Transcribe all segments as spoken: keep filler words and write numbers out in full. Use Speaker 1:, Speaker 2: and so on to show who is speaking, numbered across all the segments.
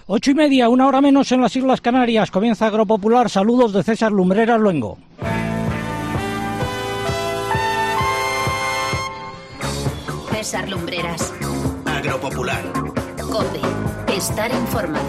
Speaker 1: Ocho y media, una hora menos en las Islas Canarias. Comienza Agropopular. Saludos de César Lumbreras Luengo.
Speaker 2: César Lumbreras.
Speaker 3: Agropopular.
Speaker 2: COPE. Estar informado.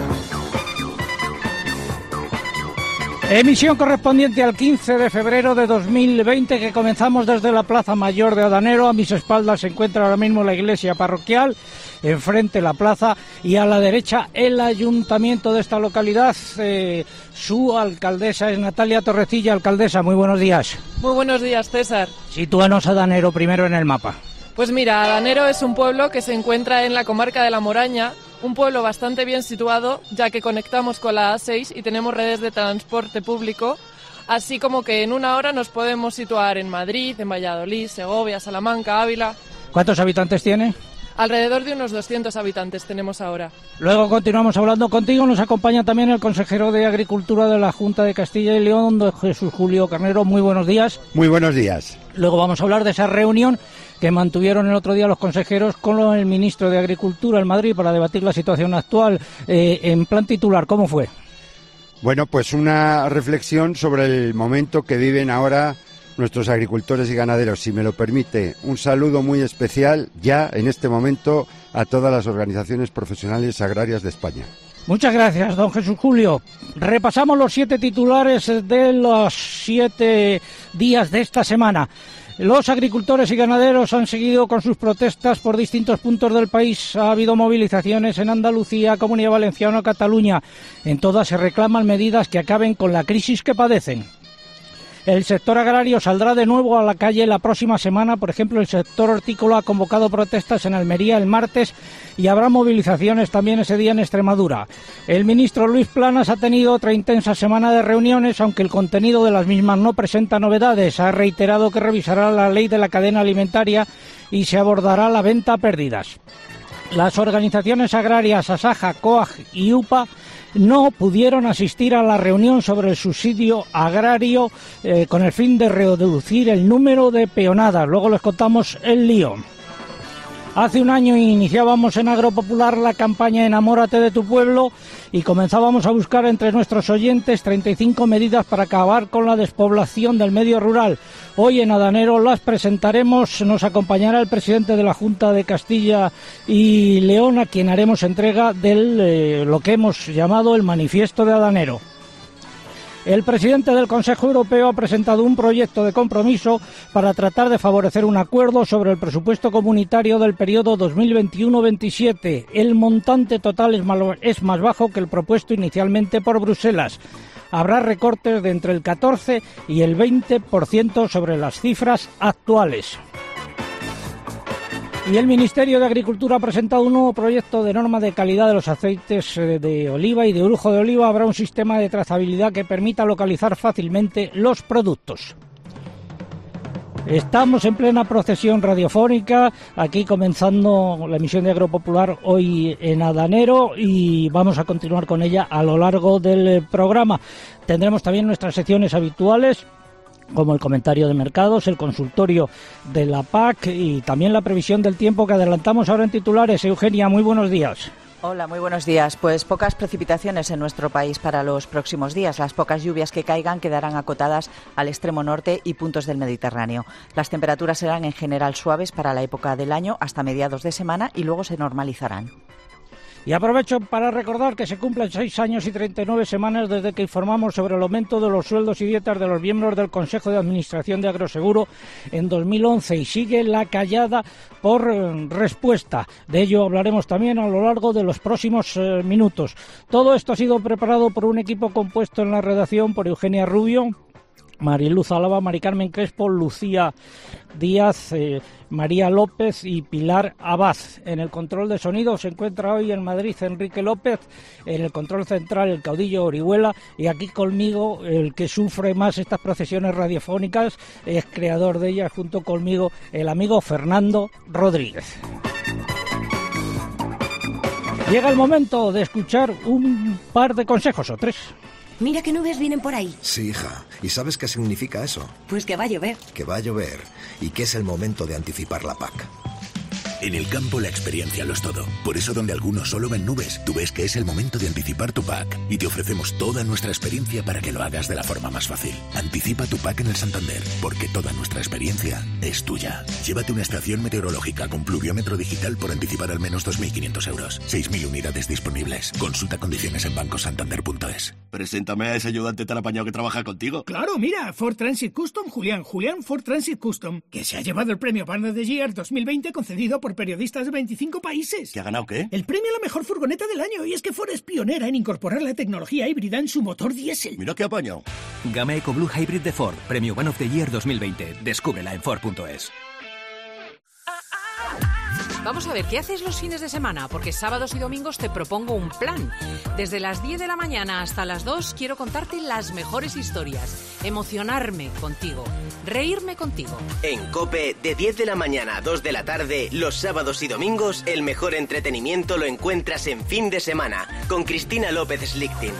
Speaker 1: Emisión correspondiente al quince de febrero de dos mil veinte, que comenzamos desde la Plaza Mayor de Adanero. A mis espaldas se encuentra ahora mismo la iglesia parroquial, enfrente la plaza y a la derecha el ayuntamiento de esta localidad. Eh, su alcaldesa es Natalia Torrecilla. Alcaldesa, muy buenos días.
Speaker 4: Muy buenos días, César.
Speaker 1: Sitúanos a Adanero primero en el mapa.
Speaker 4: Pues mira, Adanero es un pueblo que se encuentra en la comarca de La Moraña, un pueblo bastante bien situado, ya que conectamos con la A seis y tenemos redes de transporte público, así como que en una hora nos podemos situar en Madrid, en Valladolid, Segovia, Salamanca, Ávila.
Speaker 1: ¿Cuántos habitantes tiene?
Speaker 4: Alrededor de unos doscientos habitantes tenemos ahora.
Speaker 1: Luego continuamos hablando contigo. Nos acompaña también el consejero de Agricultura de la Junta de Castilla y León, don Jesús Julio Carnero. Muy buenos días.
Speaker 5: Muy buenos días.
Speaker 1: Luego vamos a hablar de esa reunión que mantuvieron el otro día los consejeros con el ministro de Agricultura en Madrid para debatir la situación actual. Eh, en plan titular, ¿cómo fue?
Speaker 5: Bueno, pues una reflexión sobre el momento que viven ahora nuestros agricultores y ganaderos. Si me lo permite, un saludo muy especial ya en este momento a todas las organizaciones profesionales agrarias de España.
Speaker 1: Muchas gracias, don Jesús Julio. Repasamos los siete titulares de los siete días de esta semana. Los agricultores y ganaderos han seguido con sus protestas por distintos puntos del país. Ha habido movilizaciones en Andalucía, Comunidad Valenciana o Cataluña. En todas se reclaman medidas que acaben con la crisis que padecen. El sector agrario saldrá de nuevo a la calle la próxima semana. Por ejemplo, el sector hortícola ha convocado protestas en Almería el martes y habrá movilizaciones también ese día en Extremadura. El ministro Luis Planas ha tenido otra intensa semana de reuniones, aunque el contenido de las mismas no presenta novedades. Ha reiterado que revisará la ley de la cadena alimentaria y se abordará la venta a pérdidas. Las organizaciones agrarias Asaja, COAG y UPA no pudieron asistir a la reunión sobre el subsidio agrario eh, con el fin de reducir el número de peonadas. Luego les contamos el lío. Hace un año iniciábamos en Agropopular la campaña Enamórate de tu pueblo y comenzábamos a buscar entre nuestros oyentes treinta y cinco medidas para acabar con la despoblación del medio rural. Hoy en Adanero las presentaremos. Nos acompañará el presidente de la Junta de Castilla y León, a quien haremos entrega de eh, lo que hemos llamado el Manifiesto de Adanero. El presidente del Consejo Europeo ha presentado un proyecto de compromiso para tratar de favorecer un acuerdo sobre el presupuesto comunitario del periodo dos mil veintiuno veintisiete. El montante total es más, es más bajo que el propuesto inicialmente por Bruselas. Habrá recortes de entre el catorce y el veinte por ciento sobre las cifras actuales. Y el Ministerio de Agricultura ha presentado un nuevo proyecto de norma de calidad de los aceites de oliva y de orujo de oliva. Habrá un sistema de trazabilidad que permita localizar fácilmente los productos. Estamos en plena procesión radiofónica, aquí comenzando la emisión de Agropopular hoy en Adanero, y vamos a continuar con ella a lo largo del programa. Tendremos también nuestras secciones habituales, como el comentario de mercados, el consultorio de la P A C y también la previsión del tiempo que adelantamos ahora en titulares. Eugenia, muy buenos días.
Speaker 6: Hola, muy buenos días. Pues pocas precipitaciones en nuestro país para los próximos días. Las pocas lluvias que caigan quedarán acotadas al extremo norte y puntos del Mediterráneo. Las temperaturas serán en general suaves para la época del año hasta mediados de semana y luego se normalizarán.
Speaker 1: Y aprovecho para recordar que se cumplen seis años y treinta y nueve semanas desde que informamos sobre el aumento de los sueldos y dietas de los miembros del Consejo de Administración de Agroseguro en dos mil once, y sigue la callada por eh, respuesta. De ello hablaremos también a lo largo de los próximos eh, minutos. Todo esto ha sido preparado por un equipo compuesto en la redacción por Eugenia Rubio, Mariluz Álava, Mari Carmen Crespo, Lucía Díaz, eh, María López y Pilar Abad. En el control de sonido se encuentra hoy en Madrid Enrique López, en el control central el caudillo Orihuela, y aquí conmigo el que sufre más estas procesiones radiofónicas, es creador de ellas junto conmigo, el amigo Fernando Rodríguez. Llega el momento de escuchar un par de consejos o tres.
Speaker 7: Mira qué nubes vienen por ahí.
Speaker 3: Sí, hija. ¿Y sabes qué significa eso?
Speaker 7: Pues que va a llover.
Speaker 3: Que va a llover y que es el momento de anticipar la P A C.
Speaker 8: En el campo la experiencia lo es todo. Por eso donde algunos solo ven nubes, tú ves que es el momento de anticipar tu P A C. Y te ofrecemos toda nuestra experiencia para que lo hagas de la forma más fácil. Anticipa tu P A C en el Santander, porque toda nuestra experiencia es tuya. Llévate una estación meteorológica con pluviómetro digital por anticipar al menos dos mil quinientos euros. seis mil unidades disponibles. Consulta condiciones en banco santander punto es.
Speaker 9: Preséntame a ese ayudante tan apañado que trabaja contigo.
Speaker 10: Claro, mira, Ford Transit Custom Julián, Julián Ford Transit Custom, que se ha llevado el premio Partner of the Year dos mil veinte concedido por periodistas de veinticinco países.
Speaker 9: ¿Qué ha ganado qué?
Speaker 10: El premio a la mejor furgoneta del año, y es que Ford es pionera en incorporar la tecnología híbrida en su motor diésel.
Speaker 9: Mira qué apañado.
Speaker 11: Gama EcoBlue Hybrid de Ford, premio One of the Year dos mil veinte. Descúbrela en Ford punto es.
Speaker 12: Vamos a ver, ¿qué haces los fines de semana? Porque sábados y domingos te propongo un plan. Desde las diez de la mañana hasta las dos quiero contarte las mejores historias, emocionarme contigo, reírme contigo.
Speaker 13: En COPE, de diez de la mañana a dos de la tarde, los sábados y domingos, el mejor entretenimiento lo encuentras en Fin de Semana, con Cristina López Slichting.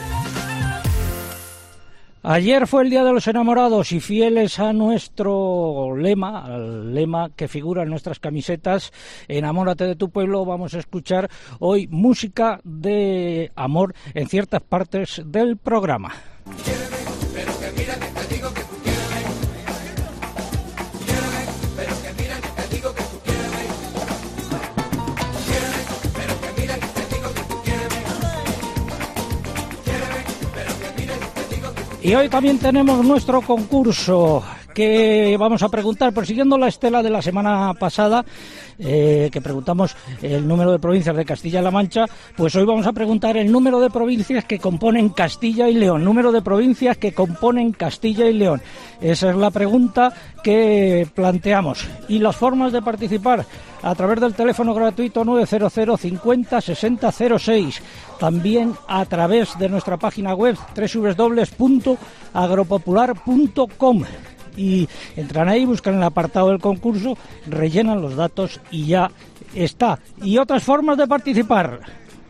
Speaker 1: Ayer fue el Día de los Enamorados y fieles a nuestro lema, al lema que figura en nuestras camisetas, Enamórate de tu pueblo, vamos a escuchar hoy música de amor en ciertas partes del programa.
Speaker 14: Quiéreme, pero que mira que te digo que tú quiéreme. Quiéreme, pero que mira que te digo que tú quiéreme. Quiéreme, pero que mira que te digo que tú quiéreme. Quiéreme, pero que mira que te digo que tú.
Speaker 1: Y hoy también tenemos nuestro concurso que vamos a preguntar, persiguiendo la estela de la semana pasada, eh, que preguntamos el número de provincias de Castilla-La Mancha, pues hoy vamos a preguntar el número de provincias que componen Castilla y León, número de provincias que componen Castilla y León. Esa es la pregunta que planteamos. Y las formas de participar: a través del teléfono gratuito nueve cero cero cincuenta sesenta cero seis, también a través de nuestra página web doble u doble u doble u punto agropopular punto com. Y entran ahí, buscan el apartado del concurso, rellenan los datos y ya está. Y otras formas de participar.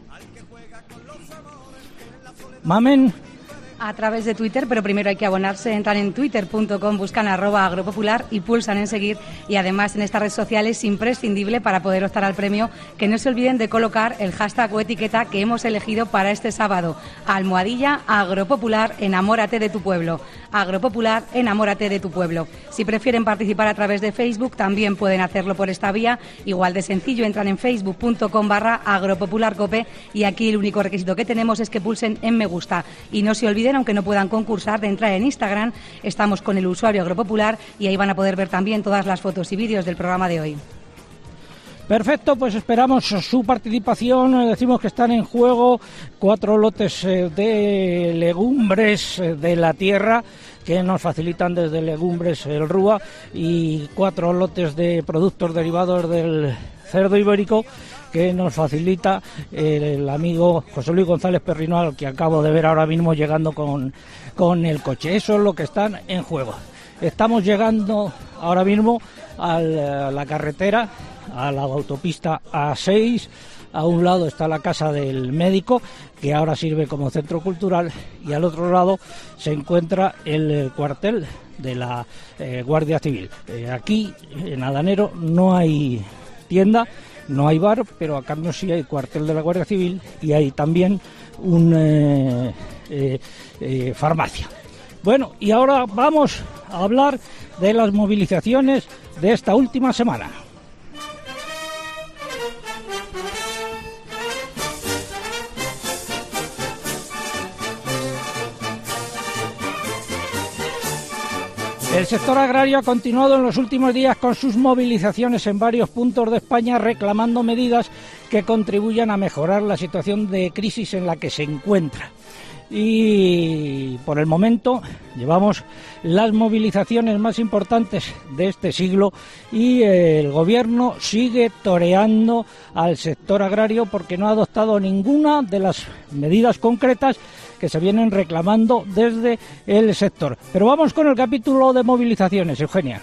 Speaker 1: Mamen.
Speaker 15: A través de Twitter, pero primero hay que abonarse, entran en twitter punto com, buscan arroba agropopular y pulsan en seguir. Y además en esta red social es imprescindible para poder optar al premio que no se olviden de colocar el hashtag o etiqueta que hemos elegido para este sábado: almohadilla agropopular, enamórate de tu pueblo. Agropopular, enamórate de tu pueblo. Si prefieren participar a través de Facebook, también pueden hacerlo por esta vía, igual de sencillo, entran en facebook punto com barra agropopularcope y aquí el único requisito que tenemos es que pulsen en me gusta. Y no se olviden, aunque no puedan concursar, de entrar en Instagram, estamos con el usuario Agropopular y ahí van a poder ver también todas las fotos y vídeos del programa de hoy.
Speaker 1: Perfecto, pues esperamos su participación. Decimos que están en juego cuatro lotes de legumbres de la tierra que nos facilitan desde Legumbres el Rúa y cuatro lotes de productos derivados del cerdo ibérico que nos facilita el amigo José Luis González Perrinol, que acabo de ver ahora mismo llegando con, con el coche. Eso es lo que están en juego. Estamos llegando ahora mismo a la carretera, a la autopista A seis. A un lado está la casa del médico, que ahora sirve como centro cultural, y al otro lado se encuentra el, el cuartel de la eh, Guardia Civil. Eh, aquí, en Adanero, no hay tienda, no hay bar, pero a cambio sí hay cuartel de la Guardia Civil y hay también una eh, eh, eh, farmacia. Bueno, y ahora vamos a hablar de las movilizaciones de esta última semana. El sector agrario ha continuado en los últimos días con sus movilizaciones en varios puntos de España, reclamando medidas que contribuyan a mejorar la situación de crisis en la que se encuentra. Y por el momento llevamos las movilizaciones más importantes de este siglo y el gobierno sigue toreando al sector agrario porque no ha adoptado ninguna de las medidas concretas que se vienen reclamando desde el sector. Pero vamos con el capítulo de movilizaciones, Eugenia.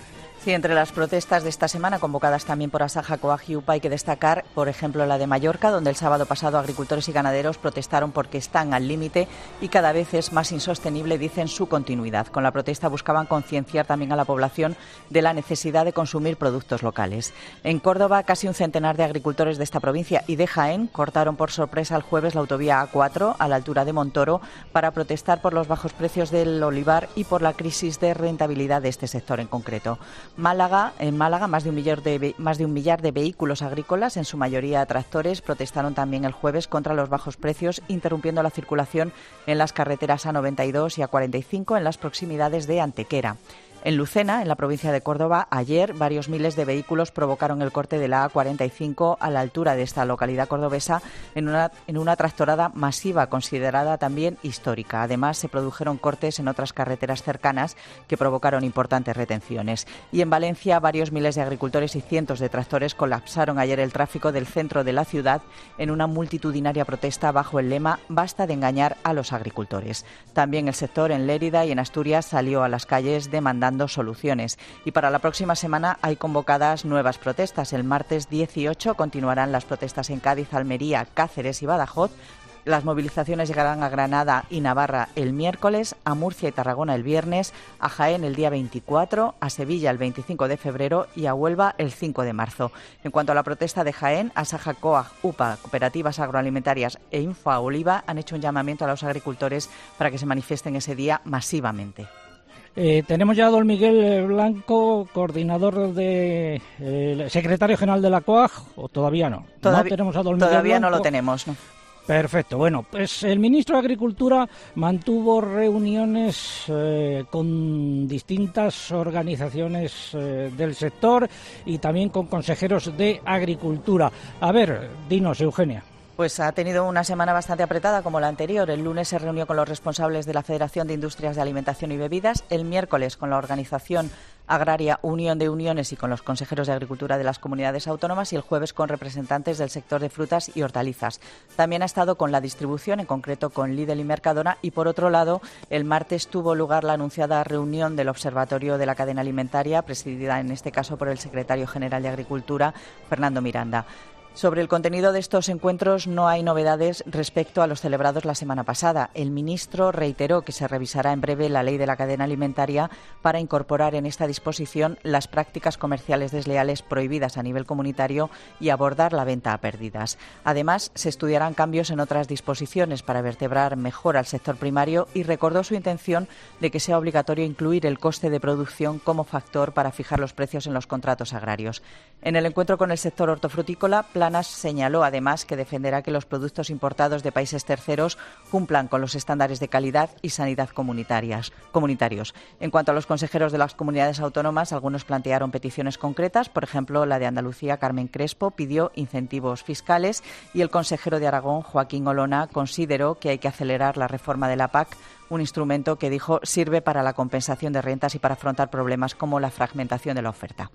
Speaker 6: Sí, entre las protestas de esta semana, convocadas también por Asaja, Coag y U P A, hay que destacar, por ejemplo, la de Mallorca, donde el sábado pasado agricultores y ganaderos protestaron porque están al límite y cada vez es más insostenible, dicen, su continuidad. Con la protesta buscaban concienciar también a la población de la necesidad de consumir productos locales. En Córdoba, casi un centenar de agricultores de esta provincia y de Jaén cortaron por sorpresa el jueves la autovía A cuatro a la altura de Montoro para protestar por los bajos precios del olivar y por la crisis de rentabilidad de este sector en concreto. Málaga, en Málaga, más de un millar de más de un millar de vehículos agrícolas, en su mayoría tractores, protestaron también el jueves contra los bajos precios, interrumpiendo la circulación en las carreteras A noventa y dos y A cuarenta y cinco en las proximidades de Antequera. En Lucena, en la provincia de Córdoba, ayer varios miles de vehículos provocaron el corte de la A cuarenta y cinco a la altura de esta localidad cordobesa en una, en una tractorada masiva considerada también histórica. Además, se produjeron cortes en otras carreteras cercanas que provocaron importantes retenciones. Y en Valencia, varios miles de agricultores y cientos de tractores colapsaron ayer el tráfico del centro de la ciudad en una multitudinaria protesta bajo el lema «Basta de engañar a los agricultores». También el sector en Lérida y en Asturias salió a las calles demandando soluciones. Y para la próxima semana hay convocadas nuevas protestas. El martes dieciocho continuarán las protestas en Cádiz, Almería, Cáceres y Badajoz. Las movilizaciones llegarán a Granada y Navarra el miércoles, a Murcia y Tarragona el viernes, a Jaén el día veinticuatro, a Sevilla el veinticinco de febrero y a Huelva el cinco de marzo. En cuanto a la protesta de Jaén, Asaja, Coag, U P A, Cooperativas Agroalimentarias e Infa Oliva han hecho un llamamiento a los agricultores para que se manifiesten ese día masivamente.
Speaker 1: Eh, tenemos ya a don Miguel Blanco, coordinador de eh, secretario general de la Coag, o todavía no.
Speaker 6: Todavía
Speaker 1: no tenemos a don Miguel
Speaker 6: Todavía
Speaker 1: Blanco.
Speaker 6: No lo tenemos, ¿no?
Speaker 1: Perfecto. Bueno, pues el ministro de Agricultura mantuvo reuniones eh, con distintas organizaciones eh, del sector y también con consejeros de Agricultura. A ver, dinos, Eugenia.
Speaker 6: Pues ha tenido una semana bastante apretada como la anterior. El lunes se reunió con los responsables de la Federación de Industrias de Alimentación y Bebidas, el miércoles con la organización agraria Unión de Uniones y con los consejeros de Agricultura de las comunidades autónomas y el jueves con representantes del sector de frutas y hortalizas. También ha estado con la distribución, en concreto con Lidl y Mercadona, y por otro lado, el martes tuvo lugar la anunciada reunión del Observatorio de la Cadena Alimentaria, presidida en este caso por el secretario general de Agricultura, Fernando Miranda. Sobre el contenido de estos encuentros no hay novedades respecto a los celebrados la semana pasada. El ministro reiteró que se revisará en breve la ley de la cadena alimentaria para incorporar en esta disposición las prácticas comerciales desleales prohibidas a nivel comunitario y abordar la venta a pérdidas. Además, se estudiarán cambios en otras disposiciones para vertebrar mejor al sector primario y recordó su intención de que sea obligatorio incluir el coste de producción como factor para fijar los precios en los contratos agrarios. En el encuentro con el sector hortofrutícola, Planas señaló además que defenderá que los productos importados de países terceros cumplan con los estándares de calidad y sanidad comunitarias, comunitarios. En cuanto a los consejeros de las comunidades autónomas, algunos plantearon peticiones concretas. Por ejemplo, la de Andalucía, Carmen Crespo, pidió incentivos fiscales y el consejero de Aragón, Joaquín Olona, consideró que hay que acelerar la reforma de la P A C, un instrumento que, dijo, sirve para la compensación de rentas y para afrontar problemas como la fragmentación de la oferta.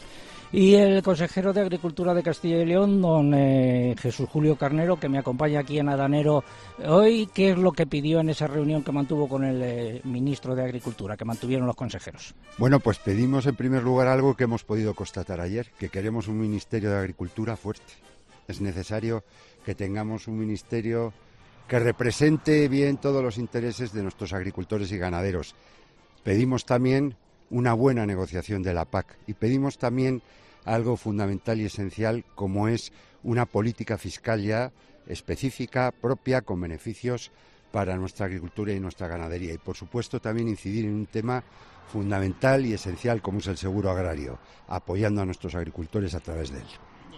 Speaker 1: Y el consejero de Agricultura de Castilla y León, don eh, Jesús Julio Carnero, que me acompaña aquí en Adanero hoy, ¿qué es lo que pidió en esa reunión que mantuvo con el eh, ministro de Agricultura, que mantuvieron los consejeros?
Speaker 5: Bueno, pues pedimos en primer lugar algo que hemos podido constatar ayer, que queremos un Ministerio de Agricultura fuerte. Es necesario que tengamos un ministerio que represente bien todos los intereses de nuestros agricultores y ganaderos. Pedimos también una buena negociación de la P A C y pedimos también algo fundamental y esencial como es una política fiscal ya específica, propia, con beneficios para nuestra agricultura y nuestra ganadería. Y por supuesto también incidir en un tema fundamental y esencial como es el seguro agrario, apoyando a nuestros agricultores a través de él.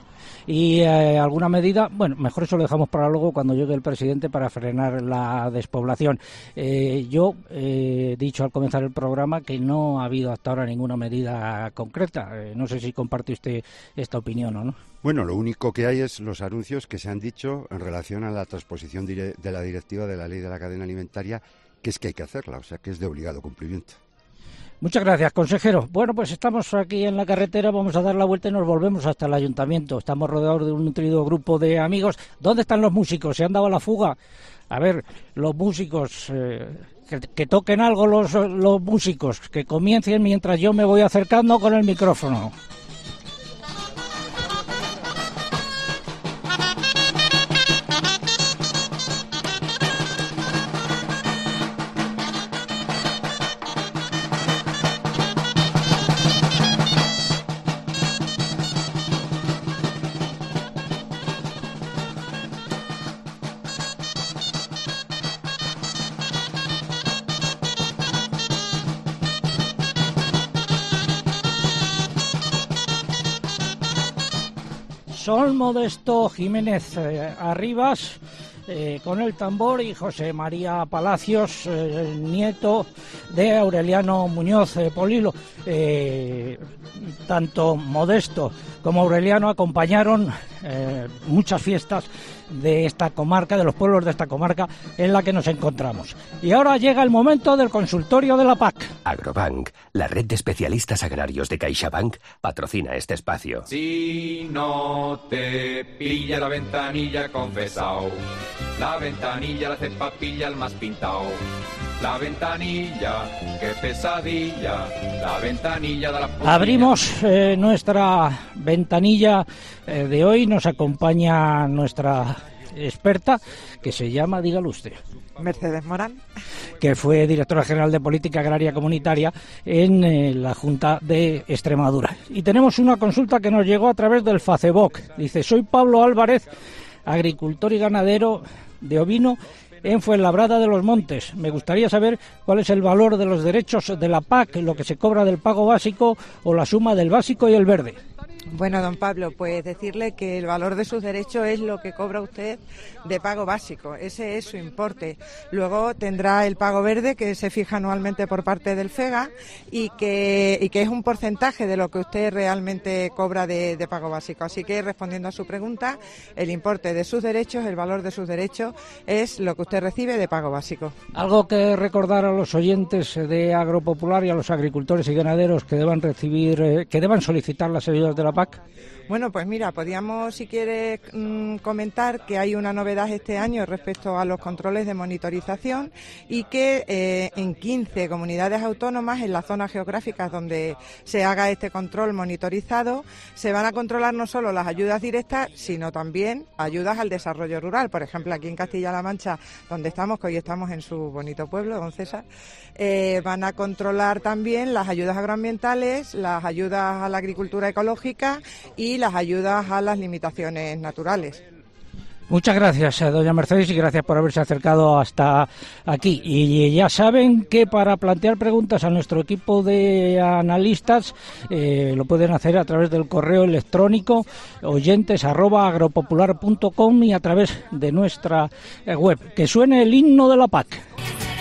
Speaker 1: Y eh, alguna medida, bueno, mejor eso lo dejamos para luego cuando llegue el presidente para frenar la despoblación. Eh, yo he eh, dicho al comenzar el programa que no ha habido hasta ahora ninguna medida concreta. Eh, no sé si comparte usted esta opinión o no.
Speaker 5: Bueno, lo único que hay es los anuncios que se han dicho en relación a la transposición de la directiva de la ley de la cadena alimentaria, que es que hay que hacerla, o sea que es de obligado cumplimiento.
Speaker 1: Muchas gracias, consejero. Bueno, pues estamos aquí en la carretera, vamos a dar la vuelta y nos volvemos hasta el ayuntamiento. Estamos rodeados de un nutrido grupo de amigos. ¿Dónde están los músicos? ¿Se han dado a la fuga? A ver, los músicos, eh, que, que toquen algo los, los músicos, que comiencen mientras yo me voy acercando con el micrófono. Sol Modesto Jiménez eh, Arribas eh, con el tambor y José María Palacios, eh, el nieto de Aureliano Muñoz eh, Polilo. Eh, tanto Modesto como Aureliano acompañaron eh, muchas fiestas de esta comarca, de los pueblos de esta comarca en la que nos encontramos. Y ahora llega el momento del consultorio de la P A C.
Speaker 16: Agrobank, la red de especialistas agrarios de CaixaBank, patrocina este espacio.
Speaker 17: Si no te pilla la ventanilla, confesao. La ventanilla la hace papilla el más pintao. La ventanilla, qué pesadilla. La ventanilla de la pupilla.
Speaker 1: Abrimos eh, nuestra ventanilla eh, de hoy. Nos acompaña nuestra experta, que se llama, dígalo usted.
Speaker 18: Mercedes Morán.
Speaker 1: Que fue directora general de Política Agraria Comunitaria en eh, la Junta de Extremadura. Y tenemos una consulta que nos llegó a través del Facebook. Dice, soy Pablo Álvarez, agricultor y ganadero de ovino en Fuenlabrada de los Montes. Me gustaría saber cuál es el valor de los derechos de la P A C, lo que se cobra del pago básico o la suma del básico y el verde.
Speaker 18: Bueno, don Pablo, pues decirle que el valor de sus derechos es lo que cobra usted de pago básico, ese es su importe. Luego tendrá el pago verde, que se fija anualmente por parte del FEGA y que, y que es un porcentaje de lo que usted realmente cobra de, de pago básico. Así que, respondiendo a su pregunta, el importe de sus derechos, el valor de sus derechos, es lo que usted recibe de pago básico.
Speaker 1: Algo que recordar a los oyentes de Agropopular y a los agricultores y ganaderos que deban recibir, eh, que deban solicitar las ayudas de la P A C.
Speaker 18: Bueno, pues mira, podríamos, si quieres, mmm, comentar que hay una novedad este año respecto a los controles de monitorización y que eh, en quince comunidades autónomas, en las zonas geográficas donde se haga este control monitorizado, se van a controlar no solo las ayudas directas, sino también ayudas al desarrollo rural. Por ejemplo, aquí en Castilla-La Mancha, donde estamos, que hoy estamos en su bonito pueblo, don César, eh, van a controlar también las ayudas agroambientales, las ayudas a la agricultura ecológica y las ayudas a las limitaciones naturales.
Speaker 1: Muchas gracias, doña Mercedes, y gracias por haberse acercado hasta aquí. Y ya saben que para plantear preguntas a nuestro equipo de analistas eh, lo pueden hacer a través del correo electrónico oyentes arroba agropopular punto com y a través de nuestra web. Que suene el himno de la P A C.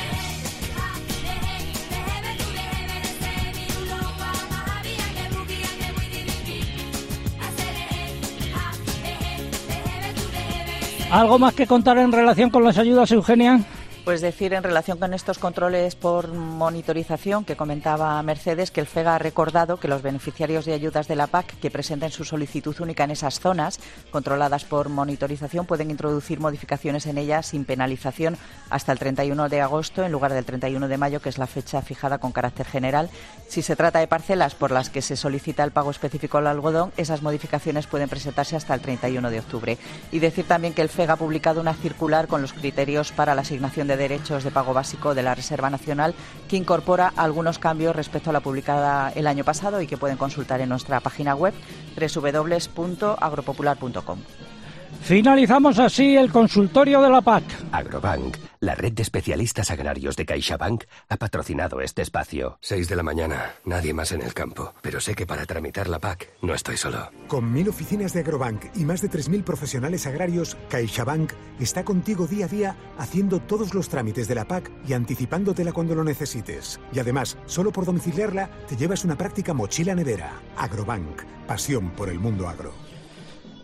Speaker 1: ¿Algo más que contar en relación con las ayudas, Eugenia?
Speaker 6: Pues decir en relación con estos controles por monitorización que comentaba Mercedes, que el FEGA ha recordado que los beneficiarios de ayudas de la P A C que presenten su solicitud única en esas zonas controladas por monitorización pueden introducir modificaciones en ellas sin penalización hasta el treinta y uno de agosto en lugar del treinta y uno de mayo, que es la fecha fijada con carácter general. Si se trata de parcelas por las que se solicita el pago específico al algodón, esas modificaciones pueden presentarse hasta el treinta y uno de octubre. Y decir también que el FEGA ha publicado una circular con los criterios para la asignación de derechos de pago básico de la Reserva Nacional, que incorpora algunos cambios respecto a la publicada el año pasado y que pueden consultar en nuestra página web doble u doble u doble u punto agropopular punto com.
Speaker 1: Finalizamos así el consultorio de la P A C.
Speaker 16: Agrobank, la red de especialistas agrarios de CaixaBank, ha patrocinado este espacio.
Speaker 8: Seis de la mañana, nadie más en el campo. Pero sé que para tramitar la P A C no estoy solo.
Speaker 19: Con mil oficinas de Agrobank y más de tres mil profesionales agrarios, CaixaBank está contigo día a día haciendo todos los trámites de la P A C y anticipándotela cuando lo necesites. Y además, solo por domiciliarla, te llevas una práctica mochila nevera. Agrobank, pasión por el mundo agro.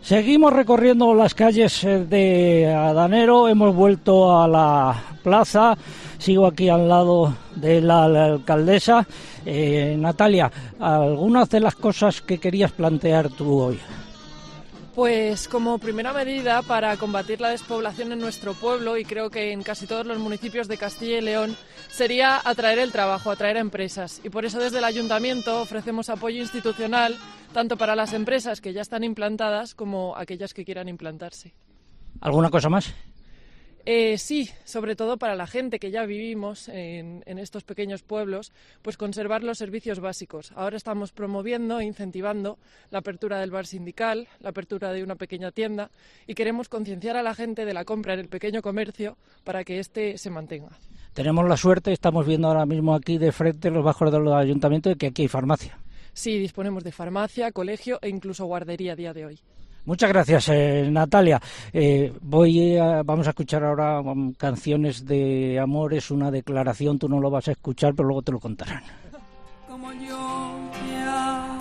Speaker 1: Seguimos recorriendo las calles de Adanero, hemos vuelto a la plaza, sigo aquí al lado de la, la alcaldesa. Eh, Natalia, algunas de las cosas que querías plantear tú hoy.
Speaker 4: Pues como primera medida para combatir la despoblación en nuestro pueblo, y creo que en casi todos los municipios de Castilla y León, sería atraer el trabajo, atraer a empresas. Y por eso desde el Ayuntamiento ofrecemos apoyo institucional tanto para las empresas que ya están implantadas como aquellas que quieran implantarse.
Speaker 1: ¿Alguna cosa más?
Speaker 4: Eh, sí, sobre todo para la gente que ya vivimos en, en estos pequeños pueblos, pues conservar los servicios básicos. Ahora estamos promoviendo e incentivando la apertura del bar sindical, la apertura de una pequeña tienda, y queremos concienciar a la gente de la compra en el pequeño comercio para que éste se mantenga. Tenemos la suerte, estamos viendo ahora mismo aquí de frente los bajos del ayuntamiento, de que aquí hay farmacia. Sí, disponemos de farmacia, colegio e incluso guardería a día de hoy. Muchas gracias, eh, Natalia. Eh, voy a, vamos a escuchar ahora um, canciones de amor. Es una declaración, tú no lo vas a escuchar, pero luego te lo contarán.
Speaker 20: Como yo te amo,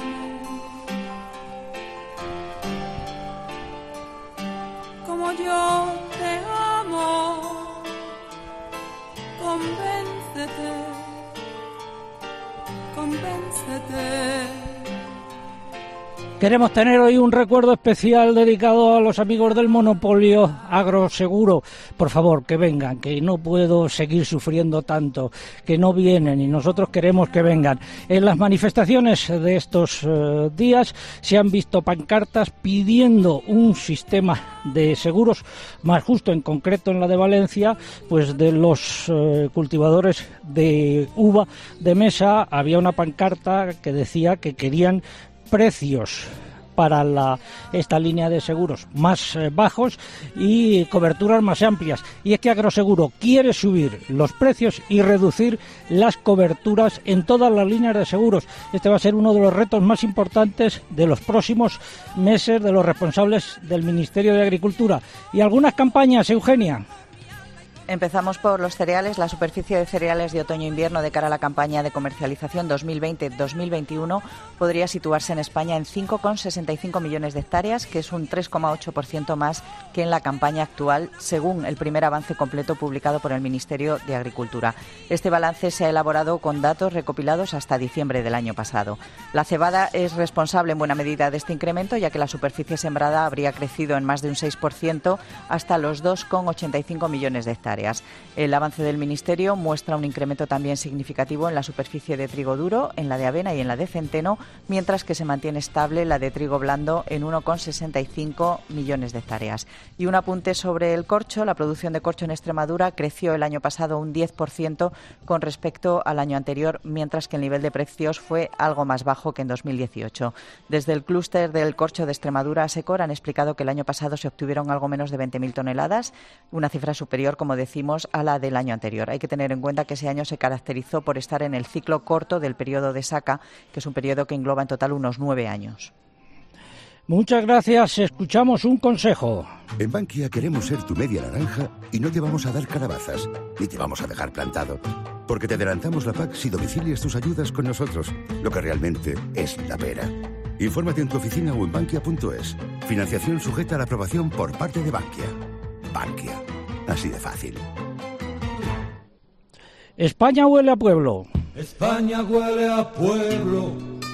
Speaker 20: como yo te amo, convéncete, convéncete.
Speaker 1: Queremos tener hoy un recuerdo especial dedicado a los amigos del monopolio Agroseguro. Por favor, que vengan, que no puedo seguir sufriendo tanto, que no vienen y nosotros queremos que vengan. En las manifestaciones de estos eh, días se han visto pancartas pidiendo un sistema de seguros más justo, en concreto en la de Valencia, pues de los eh, cultivadores de uva de mesa. Había una pancarta que decía que querían precios para la, esta línea de seguros más eh, bajos y coberturas más amplias. Y es que Agroseguro quiere subir los precios y reducir las coberturas en todas las líneas de seguros. Este va a ser uno de los retos más importantes de los próximos meses de los responsables del Ministerio de Agricultura. Y algunas campañas, Eugenia.
Speaker 6: Empezamos por los cereales. La superficie de cereales de otoño-invierno de cara a la campaña de comercialización dos mil veinte dos mil veintiuno podría situarse en España en cinco coma sesenta y cinco millones de hectáreas, que es un tres coma ocho por ciento más que en la campaña actual, según el primer avance completo publicado por el Ministerio de Agricultura. Este balance se ha elaborado con datos recopilados hasta diciembre del año pasado. La cebada es responsable en buena medida de este incremento, ya que la superficie sembrada habría crecido en más de un seis por ciento hasta los dos coma ochenta y cinco millones de hectáreas. El avance del Ministerio muestra un incremento también significativo en la superficie de trigo duro, en la de avena y en la de centeno, mientras que se mantiene estable la de trigo blando en uno coma sesenta y cinco millones de hectáreas. Y un apunte sobre el corcho. La producción de corcho en Extremadura creció el año pasado un diez por ciento con respecto al año anterior, mientras que el nivel de precios fue algo más bajo que en dos mil dieciocho. Desde el clúster del corcho de Extremadura, Secor, han explicado que el año pasado se obtuvieron algo menos de veinte mil toneladas, una cifra superior, como decimos, a la del año anterior. Hay que tener en cuenta que ese año se caracterizó por estar en el ciclo corto del periodo de saca, que es un periodo que engloba en total unos nueve años.
Speaker 1: Muchas gracias. Escuchamos un consejo.
Speaker 8: En Bankia queremos ser tu media naranja y no te vamos a dar calabazas, ni te vamos a dejar plantado. Porque te adelantamos la P A C si domicilias tus ayudas con nosotros, lo que realmente es la pera. Infórmate en tu oficina o en bankia punto es. Financiación sujeta a la aprobación por parte de Bankia. Bankia. Así de fácil.
Speaker 1: España huele a pueblo.
Speaker 20: España huele a pueblo,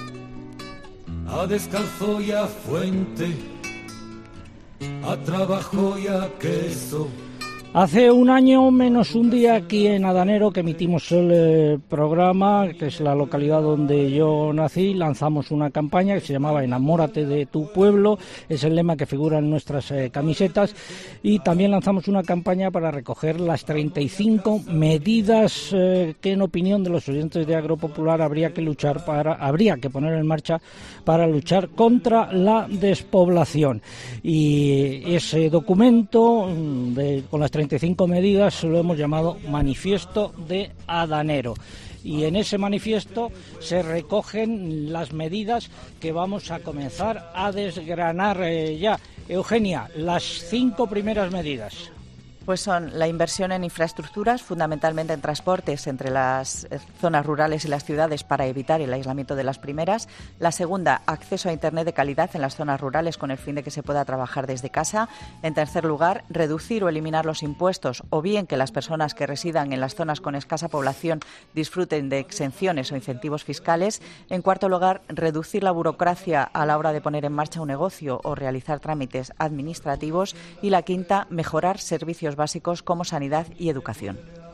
Speaker 20: a descalzo y a fuente, a trabajo y a queso.
Speaker 1: Hace un año menos un día aquí en Adanero que emitimos el eh, programa, que es la localidad donde yo nací, lanzamos una campaña que se llamaba Enamórate de tu pueblo, es el lema que figura en nuestras eh, camisetas, y también lanzamos una campaña para recoger las treinta y cinco medidas eh, que en opinión de los oyentes de Agropopular habría que luchar para, habría que poner en marcha para luchar contra la despoblación. Y ese documento de, con las treinta y cinco medidas lo hemos llamado Manifiesto de Adanero. Y en ese manifiesto se recogen las medidas que vamos a comenzar a desgranar eh, ya. Eugenia, las cinco primeras medidas.
Speaker 6: Pues son la inversión en infraestructuras, fundamentalmente en transportes entre las zonas rurales y las ciudades para evitar el aislamiento de las primeras. La segunda, acceso a Internet de calidad en las zonas rurales con el fin de que se pueda trabajar desde casa. En tercer lugar, reducir o eliminar los impuestos o bien que las personas que residan en las zonas con escasa población disfruten de exenciones o incentivos fiscales. En cuarto lugar, reducir la burocracia a la hora de poner en marcha un negocio o realizar trámites administrativos. Y la quinta, mejorar servicios básicos como sanidad y educación.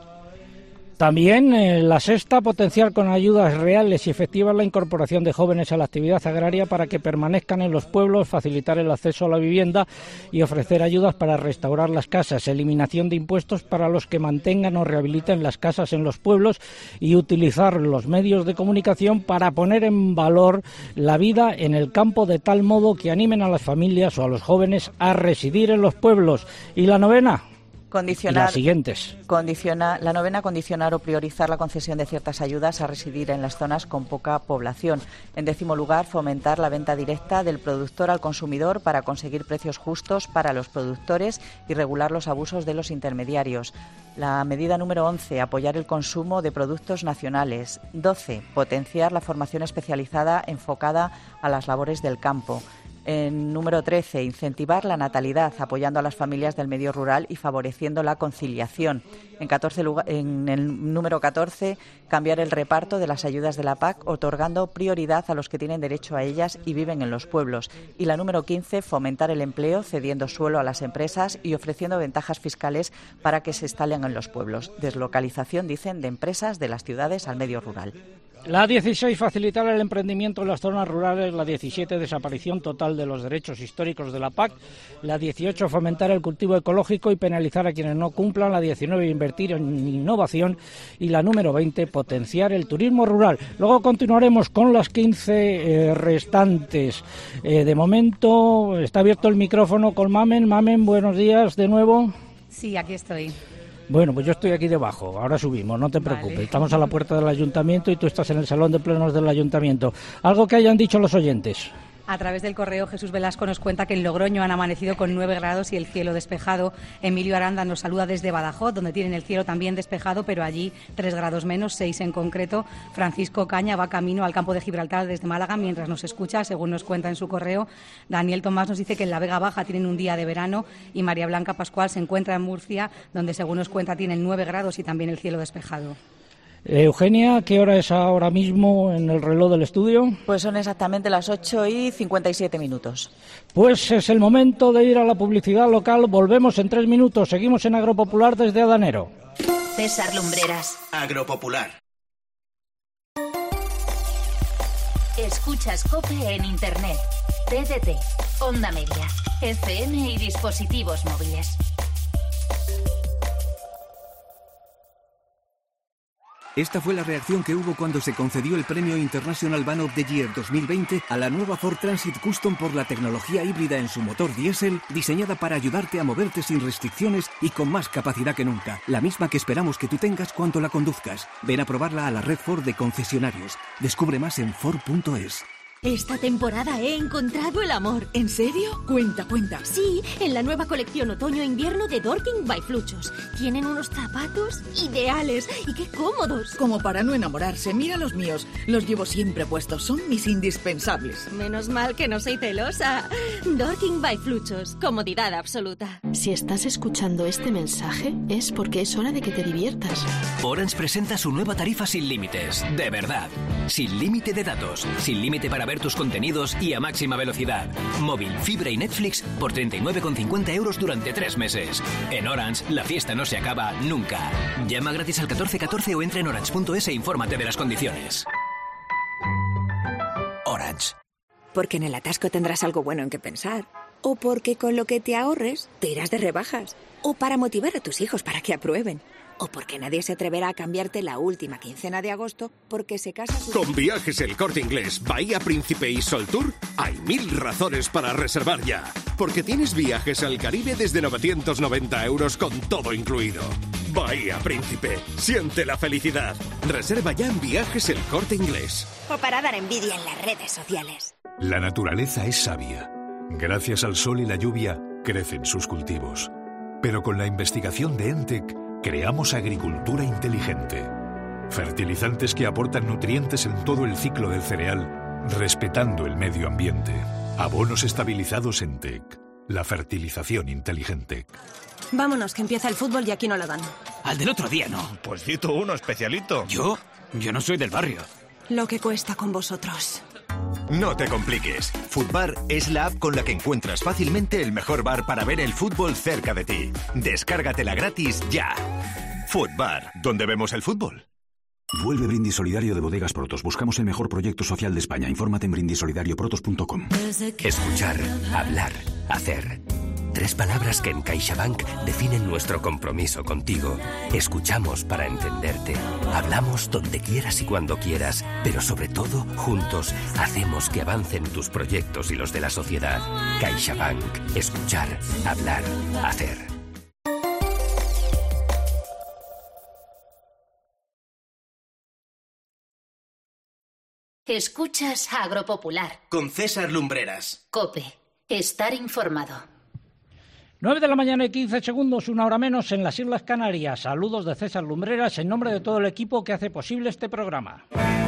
Speaker 1: También eh, la sexta, potenciar con ayudas reales y efectivas la incorporación de jóvenes a la actividad agraria para que permanezcan en los pueblos, facilitar el acceso a la vivienda y ofrecer ayudas para restaurar las casas, eliminación de impuestos para los que mantengan o rehabiliten las casas en los pueblos y utilizar los medios de comunicación para poner en valor la vida en el campo de tal modo que animen a las familias o a los jóvenes a residir en los pueblos. ¿Y la novena?
Speaker 6: Condicionar,
Speaker 1: las siguientes.
Speaker 6: Condiciona, la novena, condicionar o priorizar la concesión de ciertas ayudas a residir en las zonas con poca población. En décimo lugar, fomentar la venta directa del productor al consumidor para conseguir precios justos para los productores y regular los abusos de los intermediarios. La medida número once, apoyar el consumo de productos nacionales. doce, potenciar la formación especializada enfocada a las labores del campo. En número trece, incentivar la natalidad, apoyando a las familias del medio rural y favoreciendo la conciliación. En, catorce, en el número catorce, cambiar el reparto de las ayudas de la P A C, otorgando prioridad a los que tienen derecho a ellas y viven en los pueblos. Y la número quince, fomentar el empleo, cediendo suelo a las empresas y ofreciendo ventajas fiscales para que se instalen en los pueblos. Deslocalización, dicen, de empresas de las ciudades al medio rural.
Speaker 1: La dieciséis, facilitar el emprendimiento en las zonas rurales. La diecisiete, desaparición total de los derechos históricos de la P A C. La dieciocho, fomentar el cultivo ecológico y penalizar a quienes no cumplan. La diecinueve, invertir en innovación. Y la número veinte, potenciar el turismo rural. Luego continuaremos con las quince eh, restantes. Eh, de momento está abierto el micrófono con Mamen. Mamen, buenos días de nuevo.
Speaker 15: Sí, aquí estoy.
Speaker 1: Bueno, pues yo estoy aquí debajo, ahora subimos, no te preocupes. Vale. Estamos a la puerta del ayuntamiento y tú estás en el salón de plenos del ayuntamiento. ¿Algo que hayan dicho los oyentes?
Speaker 15: A través del correo, Jesús Velasco nos cuenta que en Logroño han amanecido con nueve grados y el cielo despejado. Emilio Aranda nos saluda desde Badajoz, donde tienen el cielo también despejado, pero allí tres grados menos, seis en concreto. Francisco Caña va camino al campo de Gibraltar desde Málaga mientras nos escucha, según nos cuenta en su correo. Daniel Tomás nos dice que en la Vega Baja tienen un día de verano y María Blanca Pascual se encuentra en Murcia, donde según nos cuenta tienen nueve grados y también el cielo despejado.
Speaker 1: Eugenia, ¿qué hora es ahora mismo en el reloj del estudio?
Speaker 6: Pues son exactamente las ocho y cincuenta y siete minutos.
Speaker 1: Pues es el momento de ir a la publicidad local. Volvemos en tres minutos. Seguimos en Agropopular desde Adanero.
Speaker 2: César Lumbreras.
Speaker 3: Agropopular.
Speaker 2: Escuchas COPE en Internet, T D T, Onda Media, F M y dispositivos móviles.
Speaker 11: Esta fue la reacción que hubo cuando se concedió el premio International Van of the Year dos mil veinte a la nueva Ford Transit Custom por la tecnología híbrida en su motor diésel, diseñada para ayudarte a moverte sin restricciones y con más capacidad que nunca. La misma que esperamos que tú tengas cuando la conduzcas. Ven a probarla a la red Ford de concesionarios. Descubre más en Ford punto es.
Speaker 7: Esta temporada he encontrado el amor. ¿En serio? Cuenta, cuenta. Sí, en la nueva colección otoño-invierno de Dorking by Fluchos. Tienen unos zapatos ideales y qué cómodos.
Speaker 21: Como para no enamorarse, mira los míos. Los llevo siempre puestos, son mis indispensables.
Speaker 7: Menos mal que no soy celosa. Dorking by Fluchos, comodidad absoluta.
Speaker 22: Si estás escuchando este mensaje, es porque es hora de que te diviertas.
Speaker 11: Orange presenta su nueva tarifa sin límites. De verdad. Sin límite de datos, sin límite para ver tus contenidos y a máxima velocidad. Móvil, fibra y Netflix por treinta y nueve con cincuenta euros durante tres meses. En Orange, la fiesta no se acaba nunca. Llama gratis al catorce catorce o entra en orange punto es e infórmate de las condiciones. Orange.
Speaker 23: Porque en el atasco tendrás algo bueno en que pensar. O porque con lo que te ahorres te irás de rebajas. O para motivar a tus hijos para que aprueben. O porque nadie se atreverá a cambiarte la última quincena de agosto porque se casa su...
Speaker 24: Con Viajes El Corte Inglés, Bahía Príncipe y Sol Tour, hay mil razones para reservar ya. Porque tienes viajes al Caribe desde novecientos noventa euros con todo incluido. Bahía Príncipe, siente la felicidad. Reserva ya en Viajes El Corte Inglés.
Speaker 23: O para dar envidia en las redes sociales.
Speaker 25: La naturaleza es sabia. Gracias al sol y la lluvia, crecen sus cultivos.
Speaker 9: Pero con la investigación de Entec creamos agricultura inteligente. Fertilizantes que aportan nutrientes en todo el ciclo del cereal, respetando el medio ambiente. Abonos estabilizados Entec. La fertilización inteligente.
Speaker 10: Vámonos, que empieza el fútbol y aquí no la dan.
Speaker 12: Al del otro día, no.
Speaker 13: Pues di tú uno, especialito.
Speaker 12: ¿Yo? Yo no soy del barrio.
Speaker 10: Lo que cuesta con vosotros.
Speaker 25: No te compliques. Futbar es la app con la que encuentras fácilmente el mejor bar para ver el fútbol cerca de ti. Descárgatela gratis ya. Futbar, ¿dónde vemos el fútbol?
Speaker 26: Vuelve Brindis Solidario de Bodegas Protos. Buscamos el mejor proyecto social de España. Infórmate en brindis solidario protos punto com.
Speaker 16: Escuchar, hablar, hacer. Tres palabras que en CaixaBank definen nuestro compromiso contigo. Escuchamos para entenderte. Hablamos donde quieras y cuando quieras. Pero sobre todo, juntos, hacemos que avancen tus proyectos y los de la sociedad. CaixaBank. Escuchar, hablar, hacer.
Speaker 2: Escuchas Agropopular.
Speaker 3: Con César Lumbreras.
Speaker 2: COPE. Estar informado.
Speaker 1: nueve de la mañana y quince segundos, una hora menos en las Islas Canarias. Saludos de César Lumbreras en nombre de todo el equipo que hace posible este programa.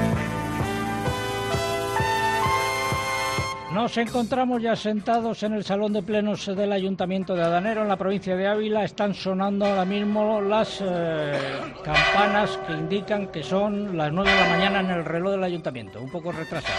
Speaker 1: Nos encontramos ya sentados en el Salón de Plenos del Ayuntamiento de Adanero, en la provincia de Ávila. Están sonando ahora mismo las eh, campanas que indican que son las nueve de la mañana en el reloj del Ayuntamiento, un poco retrasado.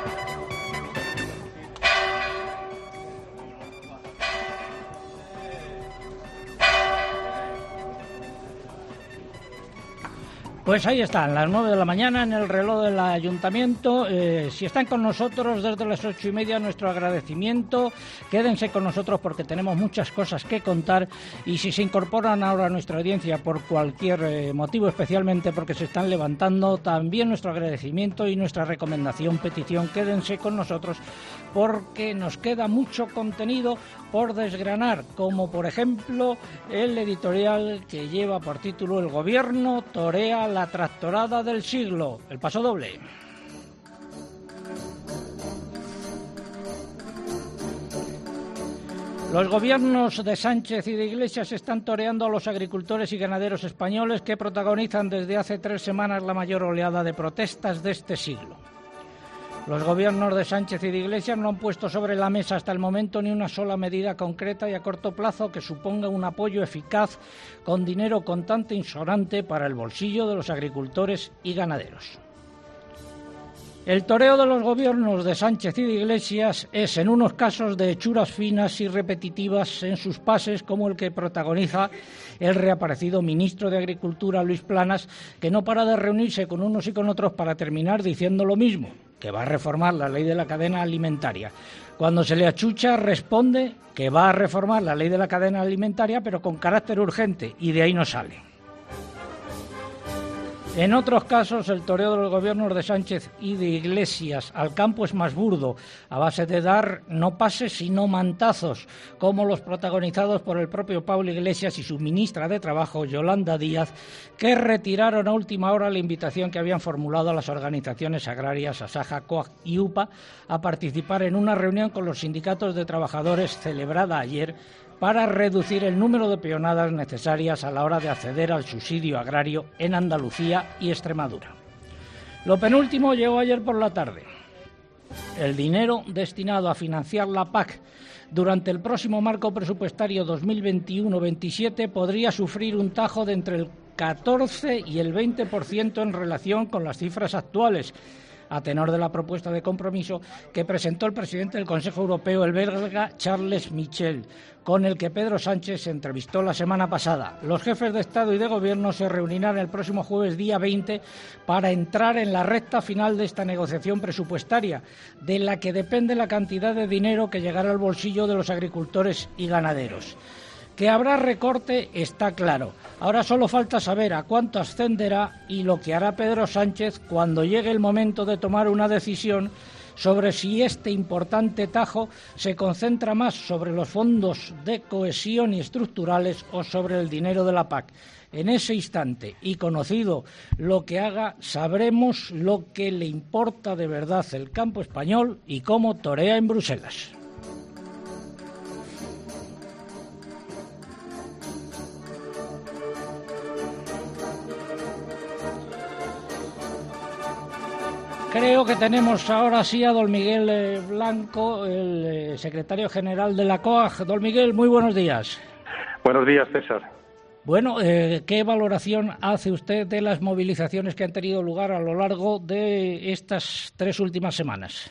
Speaker 1: Pues ahí están, las nueve de la mañana en el reloj del Ayuntamiento. Eh, si están con nosotros desde las ocho y media, nuestro agradecimiento. Quédense con nosotros porque tenemos muchas cosas que contar. Y si se incorporan ahora a nuestra audiencia por cualquier eh, motivo, especialmente porque se están levantando, también nuestro agradecimiento y nuestra recomendación, petición. Quédense con nosotros porque nos queda mucho contenido por desgranar, como por ejemplo el editorial que lleva por título El Gobierno torea la tractorada del siglo, el paso doble. Los gobiernos de Sánchez y de Iglesias están toreando a los agricultores y ganaderos españoles que protagonizan desde hace tres semanas la mayor oleada de protestas de este siglo. Los gobiernos de Sánchez y de Iglesias no han puesto sobre la mesa hasta el momento ni una sola medida concreta y a corto plazo que suponga un apoyo eficaz con dinero contante insolente para el bolsillo de los agricultores y ganaderos. El toreo de los gobiernos de Sánchez y de Iglesias es en unos casos de hechuras finas y repetitivas en sus pases, como el que protagoniza el reaparecido ministro de Agricultura, Luis Planas, que no para de reunirse con unos y con otros para terminar diciendo lo mismo, que va a reformar la ley de la cadena alimentaria. Cuando se le achucha, responde que va a reformar la ley de la cadena alimentaria, pero con carácter urgente, y de ahí no sale. En otros casos, el toreo de los gobiernos de Sánchez y de Iglesias al campo es más burdo, a base de dar no pases sino mantazos, como los protagonizados por el propio Pablo Iglesias y su ministra de Trabajo, Yolanda Díaz, que retiraron a última hora la invitación que habían formulado a las organizaciones agrarias Asaja, COAG y UPA a participar en una reunión con los sindicatos de trabajadores celebrada ayer para reducir el número de peonadas necesarias a la hora de acceder al subsidio agrario en Andalucía y Extremadura. Lo penúltimo llegó ayer por la tarde. El dinero destinado a financiar la P A C durante el próximo marco presupuestario dos mil veintiuno veintisiete podría sufrir un tajo de entre el catorce y el veinte por ciento en relación con las cifras actuales, a tenor de la propuesta de compromiso que presentó el presidente del Consejo Europeo, el belga Charles Michel, con el que Pedro Sánchez se entrevistó la semana pasada. Los jefes de Estado y de Gobierno se reunirán el próximo jueves día veinte para entrar en la recta final de esta negociación presupuestaria, de la que depende la cantidad de dinero que llegará al bolsillo de los agricultores y ganaderos. Que habrá recorte está claro. Ahora solo falta saber a cuánto ascenderá y lo que hará Pedro Sánchez cuando llegue el momento de tomar una decisión sobre si este importante tajo se concentra más sobre los fondos de cohesión y estructurales o sobre el dinero de la P A C. En ese instante, y conocido lo que haga, sabremos lo que le importa de verdad el campo español y cómo torea en Bruselas. Creo que tenemos ahora sí a don Miguel eh, Blanco, el eh, secretario general de la C O A G. Don Miguel, muy buenos días.
Speaker 4: Buenos días, César.
Speaker 1: Bueno, eh, ¿qué valoración hace usted de las movilizaciones que han tenido lugar a lo largo de estas tres últimas semanas?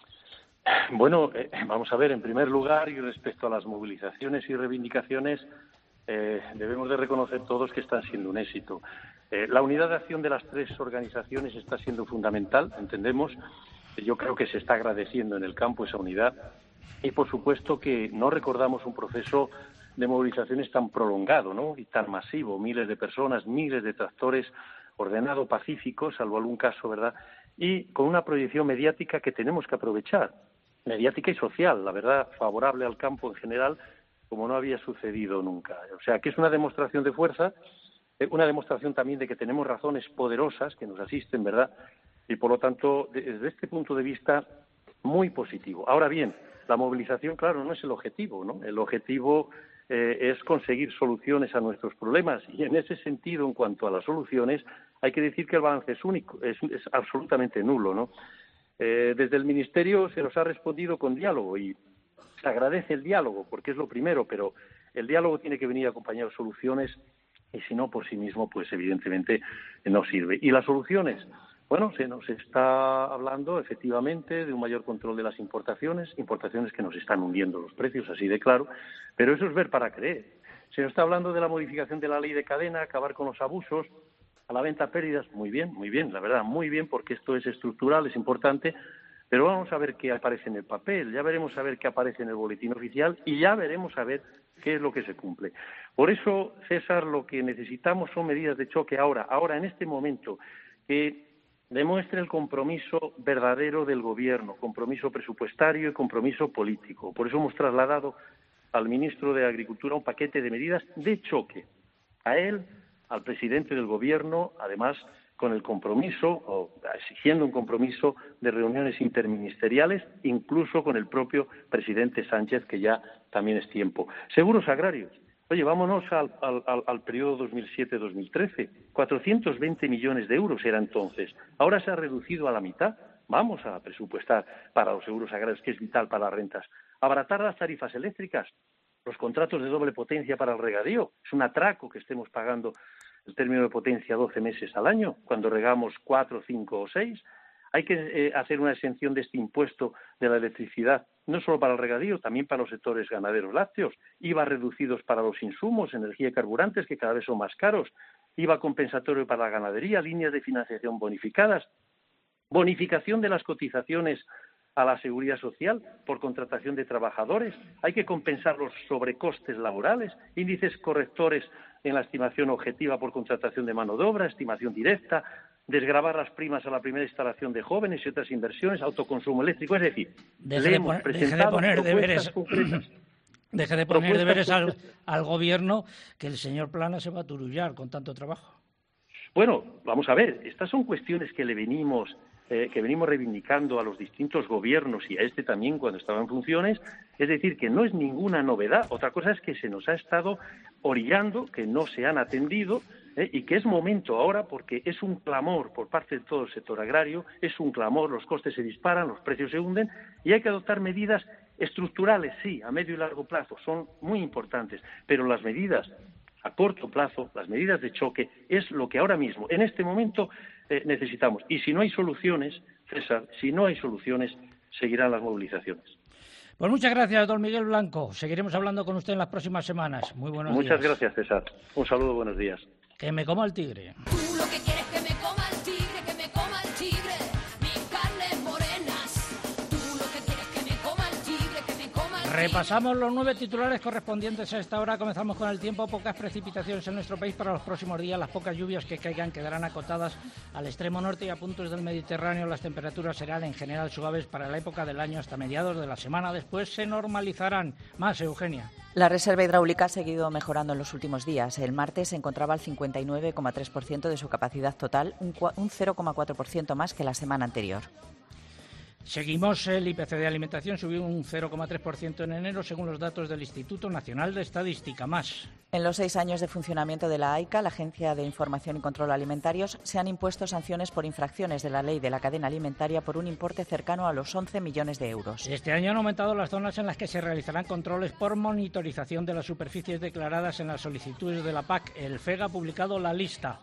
Speaker 4: Bueno, eh, vamos a ver, en primer lugar, y respecto a las movilizaciones y reivindicaciones, eh, debemos de reconocer todos que están siendo un éxito. Eh, la unidad de acción de las tres organizaciones está siendo fundamental, entendemos. Yo creo que se está agradeciendo en el campo esa unidad y, por supuesto, que no recordamos un proceso de movilizaciones tan prolongado, ¿no?, y tan masivo, miles de personas, miles de tractores, ordenado, pacífico, salvo algún caso, ¿verdad?, y con una proyección mediática que tenemos que aprovechar, mediática y social, la verdad, favorable al campo en general, como no había sucedido nunca. O sea, que es una demostración de fuerza, una demostración también de que tenemos razones poderosas que nos asisten, ¿verdad?, y por lo tanto, desde este punto de vista, muy positivo. Ahora bien, la movilización, claro, no es el objetivo, ¿no? El objetivo eh, es conseguir soluciones a nuestros problemas y en ese sentido, en cuanto a las soluciones, hay que decir que el balance es único, es, es absolutamente nulo, ¿no? Eh, desde el Ministerio se nos ha respondido con diálogo y se agradece el diálogo porque es lo primero, pero el diálogo tiene que venir acompañado de soluciones y si no por sí mismo, pues evidentemente no sirve. ¿Y las soluciones? Bueno, se nos está hablando efectivamente de un mayor control de las importaciones, importaciones que nos están hundiendo los precios, así de claro, pero eso es ver para creer. Se nos está hablando de la modificación de la ley de cadena, acabar con los abusos, a la venta a pérdidas, muy bien, muy bien, la verdad, muy bien, porque esto es estructural, es importante, pero vamos a ver qué aparece en el papel, ya veremos a ver qué aparece en el boletín oficial y ya veremos a ver qué es lo que se cumple. Por eso, César, lo que necesitamos son medidas de choque ahora, ahora en este momento, que demuestre el compromiso verdadero del Gobierno, compromiso presupuestario y compromiso político. Por eso hemos trasladado al ministro de Agricultura un paquete de medidas de choque. A él, al presidente del Gobierno, además con el compromiso, o exigiendo un compromiso de reuniones interministeriales, incluso con el propio presidente Sánchez, que ya también es tiempo. Seguros agrarios. Oye, vámonos al, al, al periodo dos mil siete dos mil trece. cuatrocientos veinte millones de euros era entonces. Ahora se ha reducido a la mitad. Vamos a presupuestar para los seguros agrarios, que es vital para las rentas. Abaratar las tarifas eléctricas, los contratos de doble potencia para el regadío. Es un atraco que estemos pagando el término de potencia doce meses al año, cuando regamos cuatro, cinco o seis. Hay que eh, hacer una exención de este impuesto de la electricidad, no solo para el regadío, también para los sectores ganaderos lácteos, I V A reducidos para los insumos, energía y carburantes, que cada vez son más caros, I V A compensatorio para la ganadería, líneas de financiación bonificadas, bonificación de las cotizaciones a la seguridad social por contratación de trabajadores, hay que compensar los sobrecostes laborales, índices correctores en la estimación objetiva por contratación de mano de obra, estimación directa, desgravar las primas a la primera instalación de jóvenes y otras inversiones, autoconsumo eléctrico, es decir,
Speaker 1: deje
Speaker 4: le
Speaker 1: de,
Speaker 4: hemos
Speaker 1: poner,
Speaker 4: presentado
Speaker 1: deje de poner deberes,
Speaker 4: concretas.
Speaker 1: deje de poner deberes al, al Gobierno, que el señor Plana se va a turullar con tanto trabajo.
Speaker 4: Bueno, vamos a ver, estas son cuestiones que le venimos eh, que venimos reivindicando a los distintos gobiernos y a este también cuando estaba en funciones, es decir, que no es ninguna novedad. Otra cosa es que se nos ha estado orillando, que no se han atendido, ¿eh? y que es momento ahora, porque es un clamor por parte de todo el sector agrario, es un clamor, los costes se disparan, los precios se hunden, y hay que adoptar medidas estructurales, sí, a medio y largo plazo, son muy importantes, pero las medidas a corto plazo, las medidas de choque, es lo que ahora mismo, en este momento, eh, necesitamos. Y si no hay soluciones, César, si no hay soluciones, seguirán las movilizaciones.
Speaker 1: Pues muchas gracias, don Miguel Blanco. Seguiremos hablando con usted en las próximas semanas. Muy buenos días.
Speaker 4: Muchas gracias, César. Un saludo, buenos días.
Speaker 1: Que me coma el tigre.
Speaker 5: Tú lo que quieres que me coma el tigre, que me coma el tigre, mis carnes morenas. Tú lo que quieres que me coma el tigre, que me coma el tigre.
Speaker 1: Repasamos los nueve titulares correspondientes a esta hora. Comenzamos con el tiempo. Pocas precipitaciones en nuestro país para los próximos días. Las pocas lluvias que caigan quedarán acotadas al extremo norte y a puntos del Mediterráneo. Las temperaturas serán en general suaves para la época del año hasta mediados de la semana. Después se normalizarán. Más, Eugenia.
Speaker 6: La reserva hidráulica ha seguido mejorando en los últimos días. El martes se encontraba al cincuenta y nueve coma tres por ciento de su capacidad total, un cero coma cuatro por ciento más que la semana anterior.
Speaker 1: Seguimos, el I P C de alimentación subió un cero coma tres por ciento en enero, según los datos del Instituto Nacional de Estadística. Más.
Speaker 6: En los seis años de funcionamiento de la AICA, la Agencia de Información y Control Alimentarios, se han impuesto sanciones por infracciones de la ley de la cadena alimentaria por un importe cercano a los once millones de euros.
Speaker 1: Este año han aumentado las zonas en las que se realizarán controles por monitorización de las superficies declaradas en las solicitudes de la P A C. El F E G ha publicado la lista.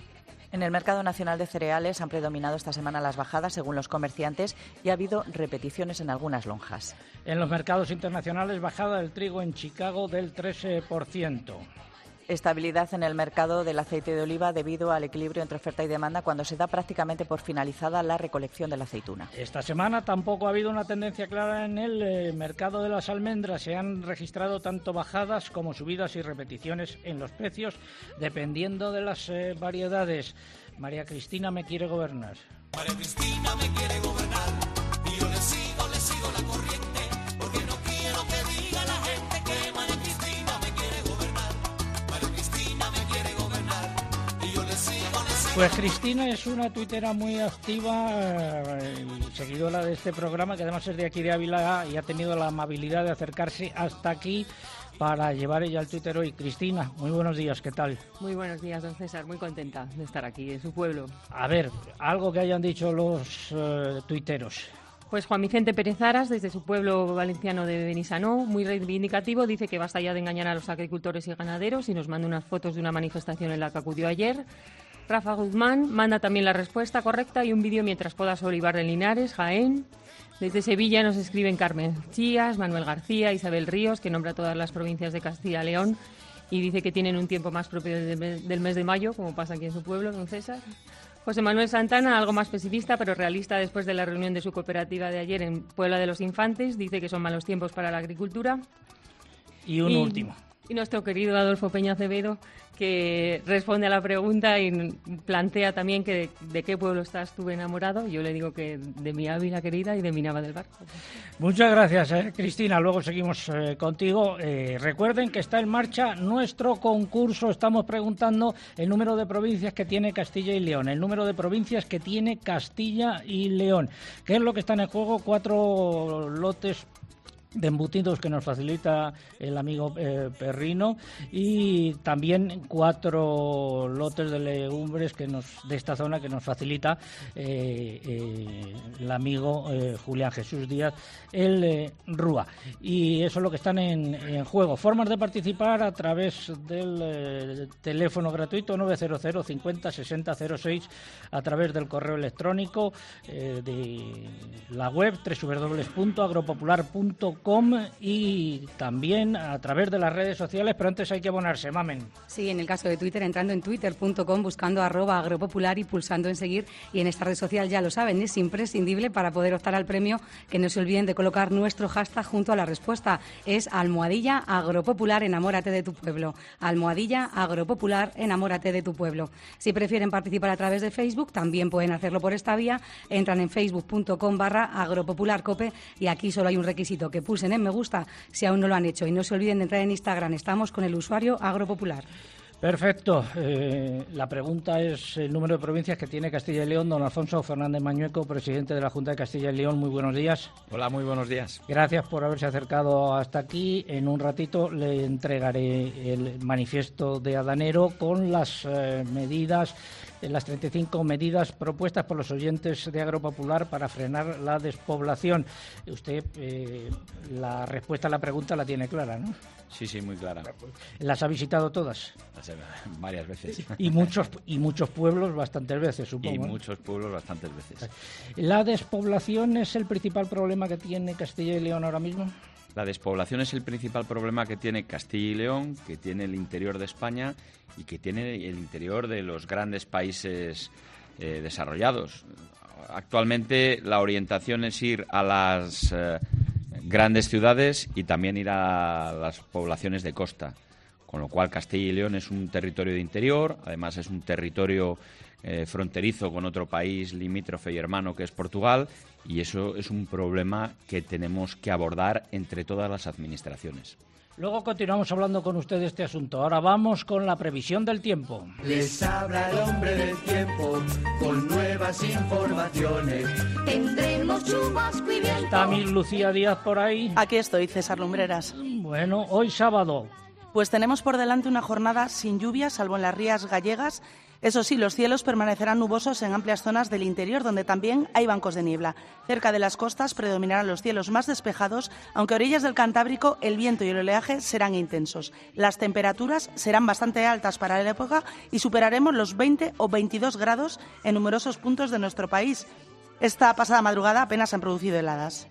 Speaker 6: En el mercado nacional de cereales han predominado esta semana las bajadas según los comerciantes y ha habido repeticiones en algunas lonjas.
Speaker 1: En los mercados internacionales, bajada del trigo en Chicago del trece por ciento.
Speaker 6: Estabilidad en el mercado del aceite de oliva debido al equilibrio entre oferta y demanda cuando se da prácticamente por finalizada la recolección de la aceituna.
Speaker 1: Esta semana tampoco ha habido una tendencia clara en el eh, mercado de las almendras. Se han registrado tanto bajadas como subidas y repeticiones en los precios, dependiendo de las eh, variedades. María Cristina me quiere gobernar.
Speaker 5: María Cristina me quiere gobernar y yo le sigo, le sigo la corriente, porque no quiero que diga la gente que María Cristina me quiere gobernar. María Cristina me quiere gobernar y yo le sigo, le sigo.
Speaker 1: Pues Cristina es una tuitera muy activa eh, y seguidora de este programa, que además es de aquí de Ávila y ha tenido la amabilidad de acercarse hasta aquí para llevar ella al Twitter hoy. Cristina, muy buenos días, ¿qué tal?
Speaker 8: Muy buenos días, don César, muy contenta de estar aquí en su pueblo.
Speaker 1: A ver, algo que hayan dicho los uh, tuiteros.
Speaker 8: Pues Juan Vicente Pérez Aras, desde su pueblo valenciano de Benissanó, muy reivindicativo, dice que basta ya de engañar a los agricultores y ganaderos y nos manda unas fotos de una manifestación en la que acudió ayer. Rafa Guzmán manda también la respuesta correcta y un vídeo mientras podas olivar de Linares, Jaén. Desde Sevilla nos escriben Carmen Chías, Manuel García, Isabel Ríos, que nombra todas las provincias de Castilla y León y dice que tienen un tiempo más propio del mes de mayo, como pasa aquí en su pueblo, don César. José Manuel Santana, algo más pesimista, pero realista después de la reunión de su cooperativa de ayer en Puebla de los Infantes, dice que son malos tiempos para la agricultura.
Speaker 1: Y un y, último.
Speaker 8: Y nuestro querido Adolfo Peña Acevedo, que responde a la pregunta y plantea también que de, de qué pueblo estás tú enamorado. Yo le digo que de mi Ávila querida y de mi Nava del Barco.
Speaker 1: Muchas gracias, eh, Cristina. Luego seguimos eh, contigo. Eh, recuerden que está en marcha nuestro concurso. Estamos preguntando el número de provincias que tiene Castilla y León. El número de provincias que tiene Castilla y León. ¿Qué es lo que está en juego? Cuatro lotes de embutidos que nos facilita el amigo eh, Perrino y también cuatro lotes de legumbres que nos de esta zona que nos facilita eh, eh, el amigo eh, Julián Jesús Díaz, el eh, Rúa. Y eso es lo que están en, en juego. Formas de participar a través del eh, teléfono gratuito nueve cero cero cincuenta sesenta cero seis, a través del correo electrónico eh, de la web doble u doble u doble u punto agropopular punto com y también a través de las redes sociales, pero antes hay que abonarse, Mamen.
Speaker 15: Sí, en el caso de Twitter, entrando en twitter punto com, buscando arroba agropopular y pulsando en seguir. Y en esta red social, ya lo saben, es imprescindible para poder optar al premio que no se olviden de colocar nuestro hashtag junto a la respuesta. Es almohadilla agropopular, enamórate de tu pueblo. Almohadilla agropopular, enamórate de tu pueblo. Si prefieren participar a través de Facebook, también pueden hacerlo por esta vía. Entran en facebook punto com barra agropopularcope y aquí solo hay un requisito, que pulsen en me gusta si aún no lo han hecho. Y no se olviden de entrar en Instagram, estamos con el usuario agropopular.
Speaker 1: Perfecto. Eh, la pregunta es el número de provincias que tiene Castilla y León. Don Alfonso Fernández Mañueco, presidente de la Junta de Castilla y León, muy buenos días.
Speaker 14: Hola, muy buenos días.
Speaker 1: Gracias por haberse acercado hasta aquí. En un ratito le entregaré el manifiesto de Adanero con las eh, medidas, las treinta y cinco medidas propuestas por los oyentes de Agropopular para frenar la despoblación. Usted eh, la respuesta a la pregunta la tiene clara, ¿no?
Speaker 14: Sí, sí, muy clara.
Speaker 1: ¿Las ha visitado todas?
Speaker 14: Varias veces.
Speaker 1: Y muchos y muchos pueblos bastantes veces, supongo.
Speaker 14: Y muchos pueblos bastantes veces.
Speaker 1: ¿La despoblación es el principal problema que tiene Castilla y León ahora mismo?
Speaker 14: La despoblación es el principal problema que tiene Castilla y León, que tiene el interior de España y que tiene el interior de los grandes países eh, desarrollados. Actualmente la orientación es ir a las eh, grandes ciudades y también ir a las poblaciones de costa, con lo cual Castilla y León es un territorio de interior, además es un territorio eh, fronterizo con otro país limítrofe y hermano que es Portugal, y eso es un problema que tenemos que abordar entre todas las administraciones.
Speaker 1: Luego continuamos hablando con usted de este asunto. Ahora vamos con la previsión del tiempo.
Speaker 5: Les habla el hombre del tiempo con nuevas informaciones. Tendremos chubasco y viento.
Speaker 1: ¿Está mi Lucía Díaz por ahí?
Speaker 7: Aquí estoy, César Lumbreras.
Speaker 1: Bueno, hoy sábado.
Speaker 7: Pues tenemos por delante una jornada sin lluvia, salvo en las rías gallegas. Eso sí, los cielos permanecerán nubosos en amplias zonas del interior, donde también hay bancos de niebla. Cerca de las costas predominarán los cielos más despejados, aunque a orillas del Cantábrico el viento y el oleaje serán intensos. Las temperaturas serán bastante altas para la época y superaremos los veinte o veintidós grados en numerosos puntos de nuestro país. Esta pasada madrugada apenas se han producido heladas.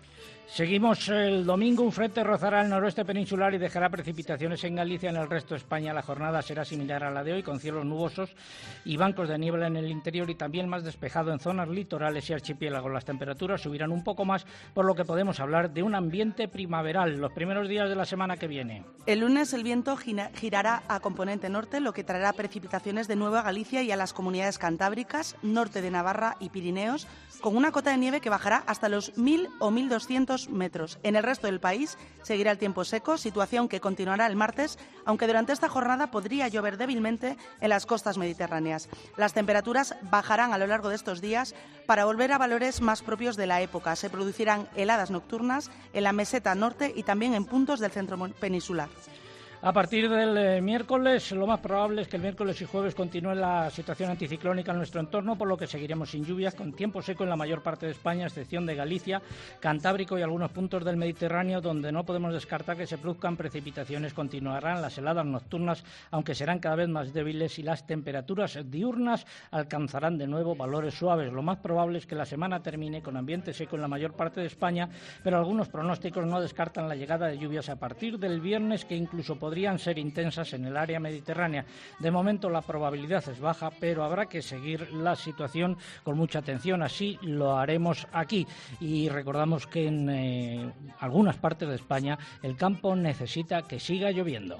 Speaker 1: Seguimos el domingo, un frente rozará el noroeste peninsular y dejará precipitaciones en Galicia. En el resto de España la jornada será similar a la de hoy, con cielos nubosos y bancos de niebla en el interior y también más despejado en zonas litorales y archipiélagos. Las temperaturas subirán un poco más, por lo que podemos hablar de un ambiente primaveral los primeros días de la semana que viene.
Speaker 7: El lunes el viento girará a componente norte, lo que traerá precipitaciones de nuevo a Galicia y a las comunidades cantábricas, norte de Navarra y Pirineos, con una cota de nieve que bajará hasta los mil o mil doscientos metros. En el resto del país seguirá el tiempo seco, situación que continuará el martes, aunque durante esta jornada podría llover débilmente en las costas mediterráneas. Las temperaturas bajarán a lo largo de estos días para volver a valores más propios de la época. Se producirán heladas nocturnas en la meseta norte y también en puntos del centro peninsular.
Speaker 1: A partir del eh, miércoles, lo más probable es que el miércoles y jueves continúe la situación anticiclónica en nuestro entorno, por lo que seguiremos sin lluvias, con tiempo seco en la mayor parte de España, a excepción de Galicia, Cantábrico y algunos puntos del Mediterráneo, donde no podemos descartar que se produzcan precipitaciones. Continuarán las heladas nocturnas, aunque serán cada vez más débiles, y las temperaturas diurnas alcanzarán de nuevo valores suaves. Lo más probable es que la semana termine con ambiente seco en la mayor parte de España, pero algunos pronósticos no descartan la llegada de lluvias a partir del viernes, que incluso podrían ser intensas en el área mediterránea. De momento la probabilidad es baja, pero habrá que seguir la situación con mucha atención. Así lo haremos aquí. Y recordamos que en eh, algunas partes de España el campo necesita que siga lloviendo.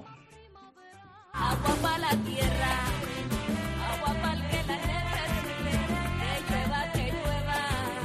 Speaker 5: Agua para la tierra, agua para el que la que llueva, que llueva,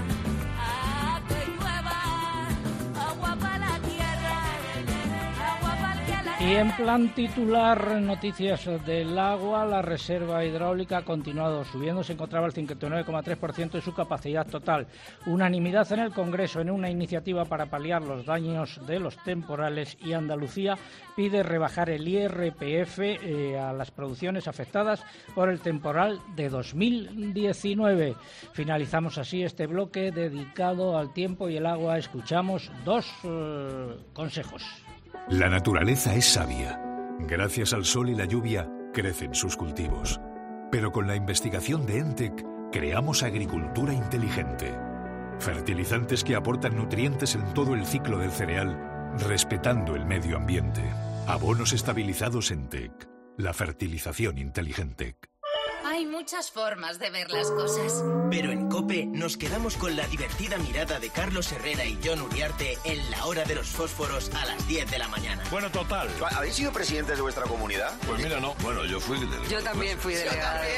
Speaker 5: ah, que llueva, agua para la tierra, agua para el que la
Speaker 1: Y en plan titular, noticias del agua, la reserva hidráulica ha continuado subiendo, se encontraba al cincuenta y nueve coma tres por ciento de su capacidad total. Unanimidad en el Congreso en una iniciativa para paliar los daños de los temporales, y Andalucía pide rebajar el I R P F eh, a las producciones afectadas por el temporal de dos mil diecinueve. Finalizamos así este bloque dedicado al tiempo y el agua. Escuchamos dos eh, consejos.
Speaker 9: La naturaleza es sabia. Gracias al sol y la lluvia crecen sus cultivos. Pero con la investigación de ENTEC creamos agricultura inteligente. Fertilizantes que aportan nutrientes en todo el ciclo del cereal, respetando el medio ambiente. Abonos estabilizados ENTEC. La fertilización inteligente.
Speaker 2: Hay muchas formas de ver las cosas.
Speaker 3: Pero en COPE nos quedamos con la divertida mirada de Carlos Herrera y John Uriarte en la hora de los fósforos a las diez de la mañana.
Speaker 13: Bueno, total.
Speaker 17: ¿Habéis sido presidente de vuestra comunidad?
Speaker 13: Pues mira, no. Bueno, yo fui delegado.
Speaker 18: Yo también fui delegada de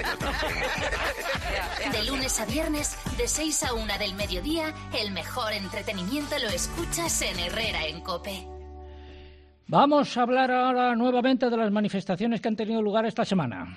Speaker 18: clase.
Speaker 2: De lunes a viernes, de seis a una del mediodía, el mejor entretenimiento lo escuchas en Herrera en COPE.
Speaker 1: Vamos a hablar ahora nuevamente de las manifestaciones que han tenido lugar esta semana.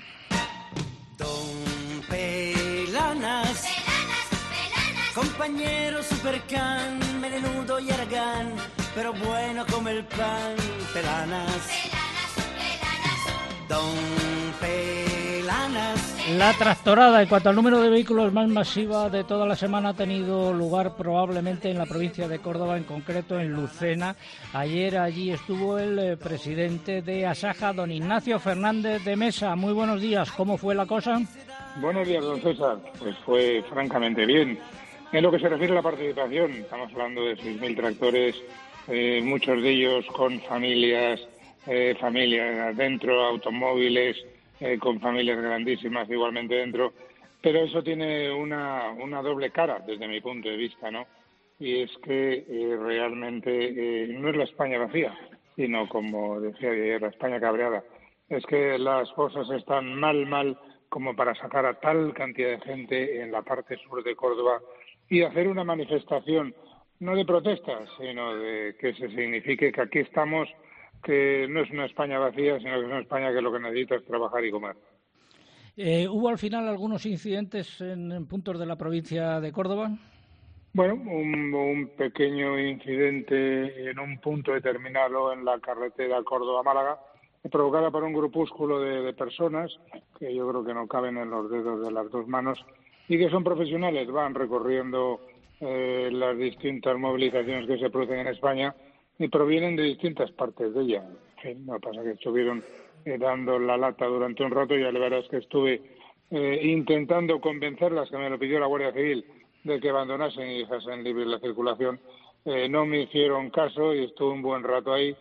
Speaker 5: Don Pelanas,
Speaker 2: Pelanas, Pelanas,
Speaker 5: compañero supercan, menudo y aragán, pero bueno como el pan. Pelanas,
Speaker 2: Pelanas, Pelanas.
Speaker 5: Don Pelanas.
Speaker 1: La tractorada, en cuanto al número de vehículos más masiva de toda la semana, ha tenido lugar probablemente en la provincia de Córdoba, en concreto en Lucena. Ayer allí estuvo el eh, presidente de Asaja, don Ignacio Fernández de Mesa. Muy buenos días, ¿cómo fue la cosa?
Speaker 19: Buenos días, don César. Pues fue francamente bien. En lo que se refiere a la participación, estamos hablando de seis mil tractores, eh, muchos de ellos con familias, eh, familias dentro, automóviles, Eh, con familias grandísimas igualmente dentro, pero eso tiene una, una doble cara desde mi punto de vista, ¿no? Y es que eh, realmente eh, no es la España vacía, sino, como decía ayer, la España cabreada. Es que las cosas están mal, mal, como para sacar a tal cantidad de gente en la parte sur de Córdoba y hacer una manifestación no de protestas, sino de que se signifique que aquí estamos, que no es una España vacía, sino que es una España que lo que necesita es trabajar y comer.
Speaker 1: Eh, ¿Hubo al final algunos incidentes en, en puntos de la provincia de Córdoba?
Speaker 19: Bueno, un, un pequeño incidente en un punto determinado en la carretera Córdoba-Málaga, provocada por un grupúsculo de, de personas que yo creo que no caben en los dedos de las dos manos y que son profesionales, van recorriendo eh, las distintas movilizaciones que se producen en España y provienen de distintas partes de ella. En fin, lo que pasa es que estuvieron eh, dando la lata durante un rato y la verdad es que estuve eh, intentando convencerlas, que me lo pidió la Guardia Civil, de que abandonasen y dejasen libre la circulación. Eh, no me hicieron caso y estuve un buen rato ahí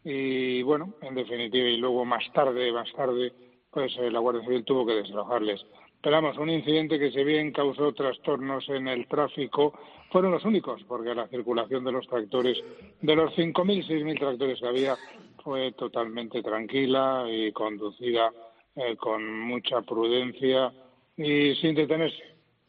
Speaker 19: y bueno, en definitiva, y luego más tarde, más tarde, pues eh, la Guardia Civil tuvo que desalojarles. Pero vamos, un incidente que si bien causó trastornos en el tráfico, fueron los únicos, porque la circulación de los tractores, de los cinco mil, seis mil tractores que había, fue totalmente tranquila y conducida eh, con mucha prudencia y sin detenerse.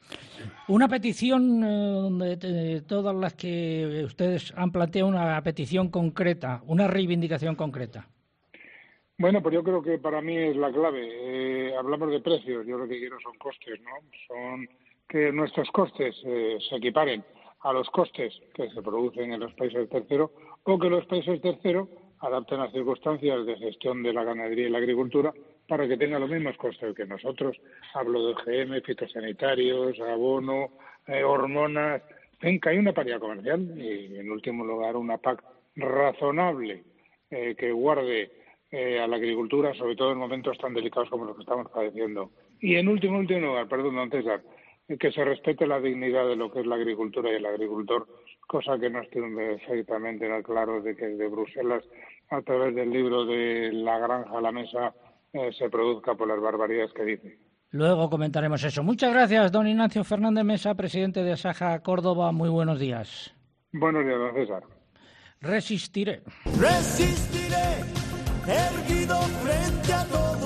Speaker 1: Una petición eh, donde eh, todas las que ustedes han planteado una petición concreta, una reivindicación concreta.
Speaker 19: Bueno, pues yo creo que para mí es la clave. Eh, hablamos de precios, yo lo que quiero son costes, ¿no? Son que nuestros costes eh, se equiparen a los costes que se producen en los países terceros o que los países terceros adapten las circunstancias de gestión de la ganadería y la agricultura para que tengan los mismos costes que nosotros. Hablo de O G M, fitosanitarios, abono, eh, hormonas, en que hay una paridad comercial y, en último lugar, una P A C razonable eh, que guarde eh, a la agricultura, sobre todo en momentos tan delicados como los que estamos padeciendo. Y, en último, último lugar, perdón, don César, que se respete la dignidad de lo que es la agricultura y el agricultor, cosa que no estoy perfectamente claro de que desde Bruselas, a través del libro de La granja a la mesa, eh, se produzca por las barbaridades que dice.
Speaker 1: Luego comentaremos eso. Muchas gracias, don Ignacio Fernández Mesa, presidente de Asaja Córdoba. Muy buenos días.
Speaker 19: Buenos días, don César.
Speaker 1: Resistiré.
Speaker 5: Resistiré, erguido frente a todo,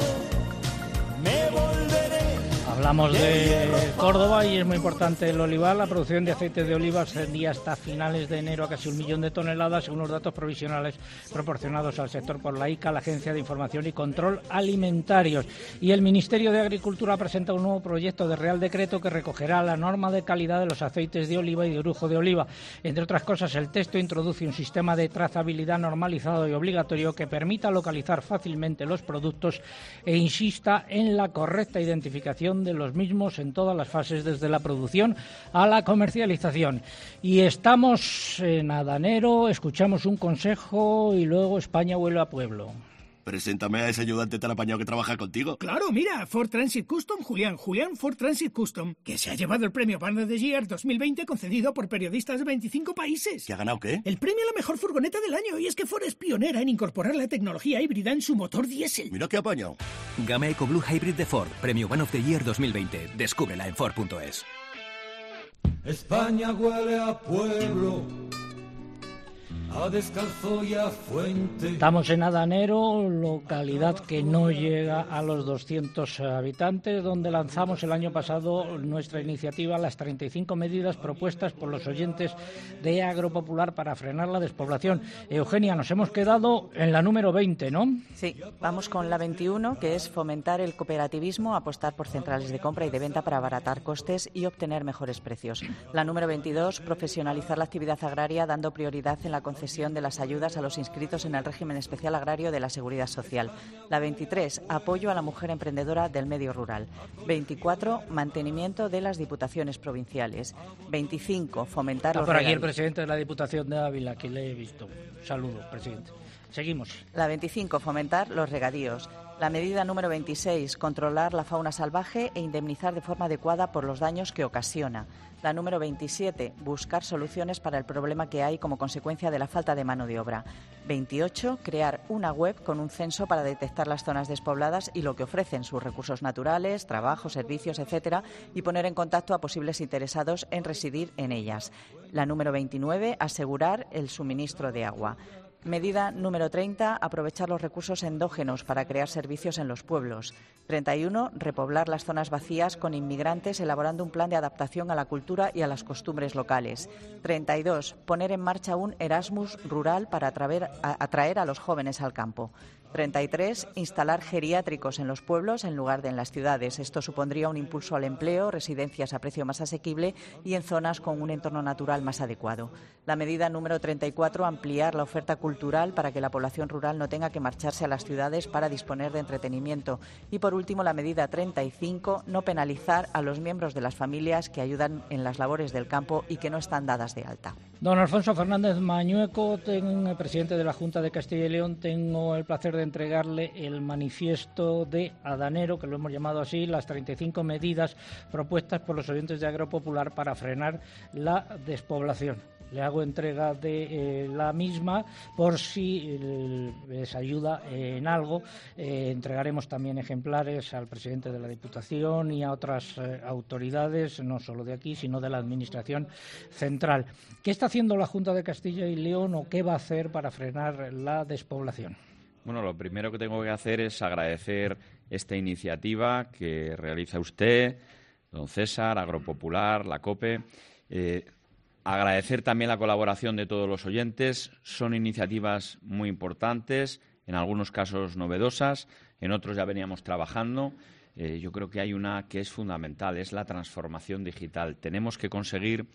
Speaker 5: me volveré.
Speaker 1: Hablamos de Córdoba y es muy importante el olivar. La producción de aceite de oliva ascendía hasta finales de enero a casi un millón de toneladas, según los datos provisionales proporcionados al sector por la I C A, la Agencia de Información y Control Alimentarios. Y el Ministerio de Agricultura presenta un nuevo proyecto de Real Decreto que recogerá la norma de calidad de los aceites de oliva y de orujo de oliva. Entre otras cosas, el texto introduce un sistema de trazabilidad normalizado y obligatorio que permita localizar fácilmente los productos e insista en la correcta identificación de los mismos en todas las fases, desde la producción a la comercialización. Y estamos en Adanero, escuchamos un consejo y luego España vuelve a pueblo.
Speaker 13: Preséntame a ese ayudante tan apañado que trabaja contigo.
Speaker 11: Claro, mira, Ford Transit Custom, Julián, Julián Ford Transit Custom, que se ha llevado el premio Partner of the Year dos mil veinte concedido por periodistas de veinticinco países.
Speaker 13: ¿Que ha ganado qué?
Speaker 11: El premio a la mejor furgoneta del año, y es que Ford es pionera en incorporar la tecnología híbrida en su motor diésel.
Speaker 13: Mira qué apañado.
Speaker 16: Gama EcoBlue Hybrid de Ford, premio One of the Year dos mil veinte. Descúbrela en Ford punto es.
Speaker 5: España huele a pueblo, a descalzo y a fuente.
Speaker 1: Estamos en Adanero, localidad que no llega a los doscientos habitantes, donde lanzamos el año pasado nuestra iniciativa, las treinta y cinco medidas propuestas por los oyentes de Agropopular para frenar la despoblación. Eugenia, nos hemos quedado en la número veinte, ¿no?
Speaker 6: Sí, vamos con la veintiuno, que es fomentar el cooperativismo, apostar por centrales de compra y de venta para abaratar costes y obtener mejores precios. La número veintidós, profesionalizar la actividad agraria dando prioridad en la concesión de las ayudas a los inscritos en el régimen especial agrario de la Seguridad Social. La veintitrés, apoyo a la mujer emprendedora del medio rural. veinticuatro, mantenimiento de las diputaciones provinciales. veinticinco, fomentar
Speaker 1: Está
Speaker 6: los
Speaker 1: por aquí el
Speaker 6: regadíos.
Speaker 1: presidente de la Diputación de Ávila, que le he visto. Saludos, presidente. Seguimos.
Speaker 6: La veinticinco, fomentar los regadíos. La medida número veintiséis, controlar la fauna salvaje e indemnizar de forma adecuada por los daños que ocasiona. La número veintisiete, buscar soluciones para el problema que hay como consecuencia de la falta de mano de obra. veintiocho, crear una web con un censo para detectar las zonas despobladas y lo que ofrecen, sus recursos naturales, trabajo, servicios, etcétera, y poner en contacto a posibles interesados en residir en ellas. La número veintinueve, asegurar el suministro de agua. Medida número treinta, aprovechar los recursos endógenos para crear servicios en los pueblos. treinta y uno, repoblar las zonas vacías con inmigrantes elaborando un plan de adaptación a la cultura y a las costumbres locales. treinta y dos, poner en marcha un Erasmus rural para atraer a, atraer a los jóvenes al campo. treinta y tres, instalar geriátricos en los pueblos en lugar de en las ciudades. Esto supondría un impulso al empleo, residencias a precio más asequible y en zonas con un entorno natural más adecuado. La medida número treinta y cuatro, ampliar la oferta cultural para que la población rural no tenga que marcharse a las ciudades para disponer de entretenimiento. Y por último, la medida treinta y cinco, no penalizar a los miembros de las familias que ayudan en las labores del campo y que no están dadas de alta.
Speaker 1: Don Alfonso Fernández Mañueco, ten, presidente de la Junta de Castilla y León, tengo el placer de entregarle el manifiesto de Adanero, que lo hemos llamado así, las treinta y cinco medidas propuestas por los oyentes de Agropopular para frenar la despoblación. Le hago entrega de eh, la misma por si eh, les ayuda eh, en algo. Eh, entregaremos también ejemplares al presidente de la Diputación y a otras eh, autoridades, no solo de aquí, sino de la Administración central. ¿Qué está haciendo la Junta de Castilla y León o qué va a hacer para frenar la despoblación?
Speaker 14: Bueno, lo primero que tengo que hacer es agradecer esta iniciativa que realiza usted, don César, Agropopular, la COPE. Eh, Agradecer también la colaboración de todos los oyentes. Son iniciativas muy importantes, en algunos casos novedosas, en otros ya veníamos trabajando. Eh, yo creo que hay una que es fundamental, es la transformación digital. Tenemos que conseguir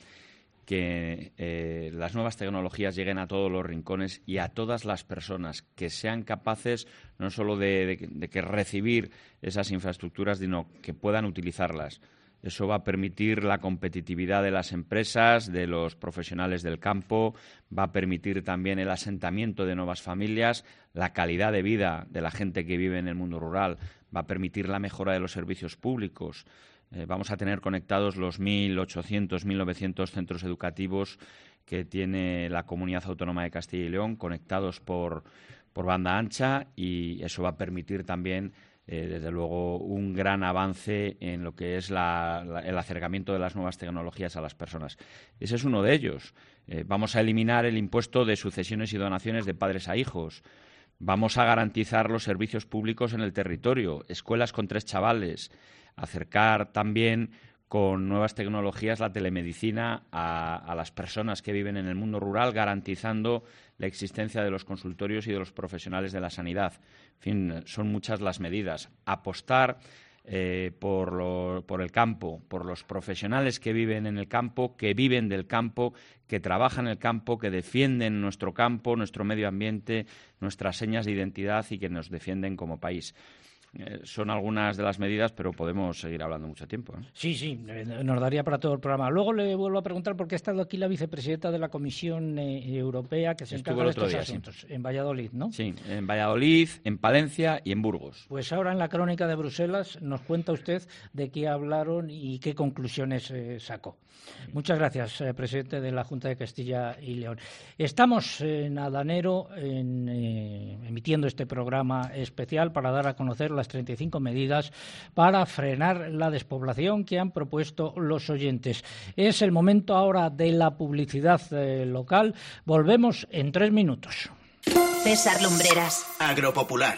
Speaker 14: que eh, las nuevas tecnologías lleguen a todos los rincones y a todas las personas, que sean capaces no solo de, de, de que recibir esas infraestructuras, sino que puedan utilizarlas. Eso va a permitir la competitividad de las empresas, de los profesionales del campo, va a permitir también el asentamiento de nuevas familias, la calidad de vida de la gente que vive en el mundo rural, va a permitir la mejora de los servicios públicos. Eh, vamos a tener conectados los mil ochocientos, mil novecientos centros educativos que tiene la Comunidad Autónoma de Castilla y León, conectados por, por banda ancha, y eso va a permitir también Eh, desde luego, un gran avance en lo que es la, la, el acercamiento de las nuevas tecnologías a las personas. Ese es uno de ellos. Eh, vamos a eliminar el impuesto de sucesiones y donaciones de padres a hijos. Vamos a garantizar los servicios públicos en el territorio, escuelas con tres chavales, acercar también con nuevas tecnologías la telemedicina a, a las personas que viven en el mundo rural, garantizando la existencia de los consultorios y de los profesionales de la sanidad. En fin, son muchas las medidas. Apostar eh, por, lo, por el campo, por los profesionales que viven en el campo, que viven del campo, que trabajan en el campo, que defienden nuestro campo, nuestro medio ambiente, nuestras señas de identidad y que nos defienden como país. Eh, son algunas de las medidas, pero podemos seguir hablando mucho tiempo, ¿eh?
Speaker 1: Sí, sí, nos daría para todo el programa. Luego le vuelvo a preguntar porque ha estado aquí la vicepresidenta de la Comisión eh, Europea que se encarga de estos día, asuntos, sí. En Valladolid, ¿no?
Speaker 14: Sí, en Valladolid, en Palencia y en Burgos.
Speaker 1: Pues ahora en la crónica de Bruselas nos cuenta usted de qué hablaron y qué conclusiones eh, sacó. Muchas gracias, eh, presidente de la Junta de Castilla y León. Estamos en Adanero en, eh, emitiendo este programa especial para dar a conocer las treinta y cinco medidas para frenar la despoblación que han propuesto los oyentes. Es el momento ahora de la publicidad eh, local. Volvemos en tres minutos.
Speaker 2: César Lumbreras.
Speaker 3: Agropopular.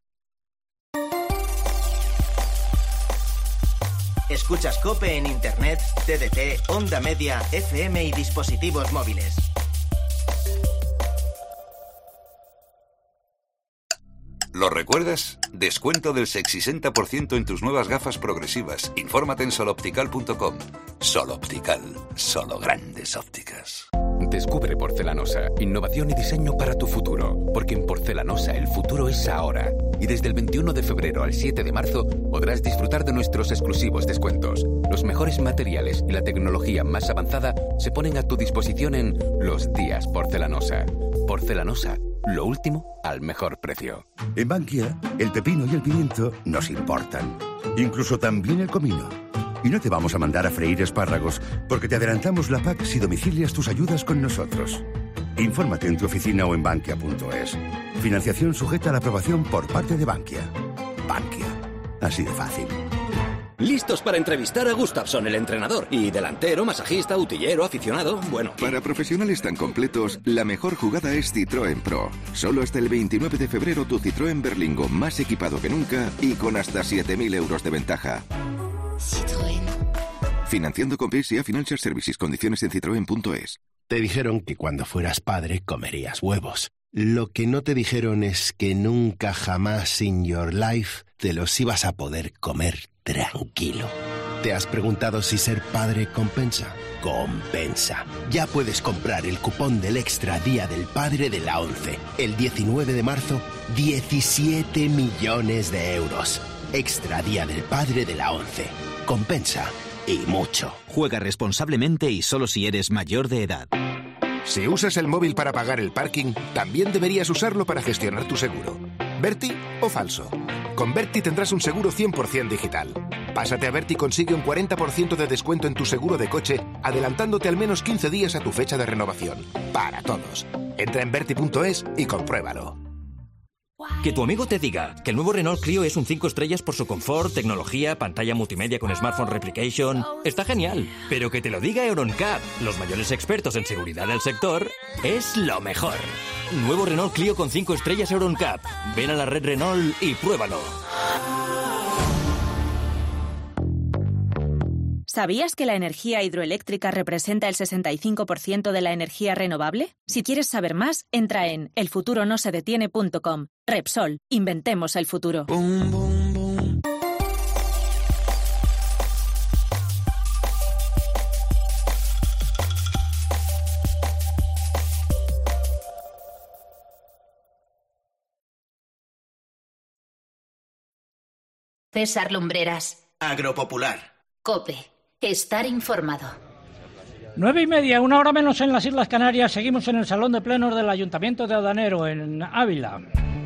Speaker 3: Escuchas COPE en Internet, T D T, Onda Media, F M y dispositivos móviles.
Speaker 18: ¿Lo recuerdas? Descuento del sesenta por ciento en tus nuevas gafas progresivas. Infórmate en soloptical punto com. Soloptical, solo grandes ópticas.
Speaker 16: Descubre Porcelanosa, innovación y diseño para tu futuro. Porque en Porcelanosa el futuro es ahora. Y desde el veintiuno de febrero al siete de marzo podrás disfrutar de nuestros exclusivos descuentos. Los mejores materiales y la tecnología más avanzada se ponen a tu disposición en Los Días Porcelanosa. Porcelanosa, lo último al mejor precio.
Speaker 19: En Bankia, el pepino y el pimiento nos importan. Incluso también el comino. Y no te vamos a mandar a freír espárragos porque te adelantamos la P A C si domicilias tus ayudas con nosotros. Infórmate en tu oficina o en bankia punto es. Financiación sujeta a la aprobación por parte de Bankia. Bankia. Así de fácil.
Speaker 12: Listos para entrevistar a Gustafsson, el entrenador. Y delantero, masajista, utillero, aficionado, bueno.
Speaker 20: Para profesionales tan completos, la mejor jugada es Citroën Pro. Solo hasta el veintinueve de febrero tu Citroën Berlingo más equipado que nunca y con hasta siete mil euros de ventaja.
Speaker 2: Citroën.
Speaker 20: Financiando con P S A Financial Services. Condiciones en citroen punto es.
Speaker 21: Te dijeron que cuando fueras padre comerías huevos. Lo que no te dijeron es que nunca jamás in your life te los ibas a poder comer tranquilo. ¿Te has preguntado si ser padre compensa? Compensa. Ya puedes comprar el cupón del Extra Día del Padre de la ONCE. El diecinueve de marzo, diecisiete millones de euros. Extra Día del Padre de la ONCE. Compensa. Y mucho.
Speaker 22: Juega responsablemente y solo si eres mayor de edad.
Speaker 23: Si usas el móvil para pagar el parking, también deberías usarlo para gestionar tu seguro. ¿Berti o falso? Con Berti tendrás un seguro cien por ciento digital. Pásate a Berti y consigue un cuarenta por ciento de descuento en tu seguro de coche, adelantándote al menos quince días a tu fecha de renovación. Para todos. Entra en berti punto es y compruébalo.
Speaker 24: Que tu amigo te diga que el nuevo Renault Clio es un cinco estrellas por su confort, tecnología, pantalla multimedia con Smartphone Replication, está genial. Pero que te lo diga Euroncap, los mayores expertos en seguridad del sector, es lo mejor. Nuevo Renault Clio con cinco estrellas Euroncap. Ven a la red Renault y pruébalo.
Speaker 27: ¿Sabías que la energía hidroeléctrica representa el sesenta y cinco por ciento de la energía renovable? Si quieres saber más, entra en el futuro no se detiene punto com. Repsol, inventemos el futuro.
Speaker 5: Boom, boom, boom.
Speaker 2: César Lumbreras.
Speaker 3: Agropopular.
Speaker 2: COPE. Estar informado.
Speaker 1: Nueve y media, una hora menos en las Islas Canarias. Seguimos en el Salón de Plenos del Ayuntamiento de Adanero, en Ávila.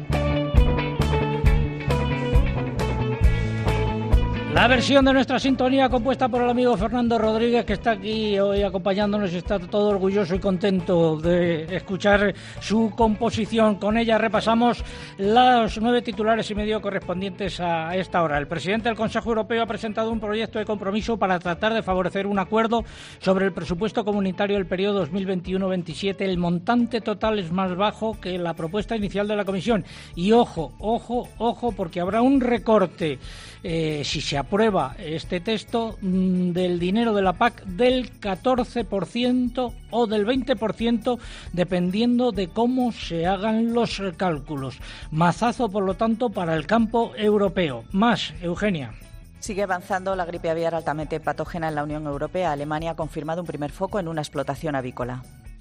Speaker 1: La versión de nuestra sintonía compuesta por el amigo Fernando Rodríguez, que está aquí hoy acompañándonos y está todo orgulloso y contento de escuchar su composición. Con ella repasamos los nueve titulares y medio correspondientes a esta hora. El presidente del Consejo Europeo ha presentado un proyecto de compromiso para tratar de favorecer un acuerdo sobre el presupuesto comunitario del periodo dos mil veintiuno veintisiete. El montante total es más bajo que la propuesta inicial de la Comisión. Y ojo, ojo, ojo, porque habrá un recorte, eh, si se aprueba este texto, mmm, del dinero de la P A C del catorce por ciento o del veinte por ciento, dependiendo de cómo se hagan los cálculos. Mazazo, por lo tanto, para el campo europeo. Más, Eugenia.
Speaker 6: Sigue avanzando la gripe aviar altamente patógena en la Unión Europea. Alemania ha confirmado un primer foco en una explotación avícola.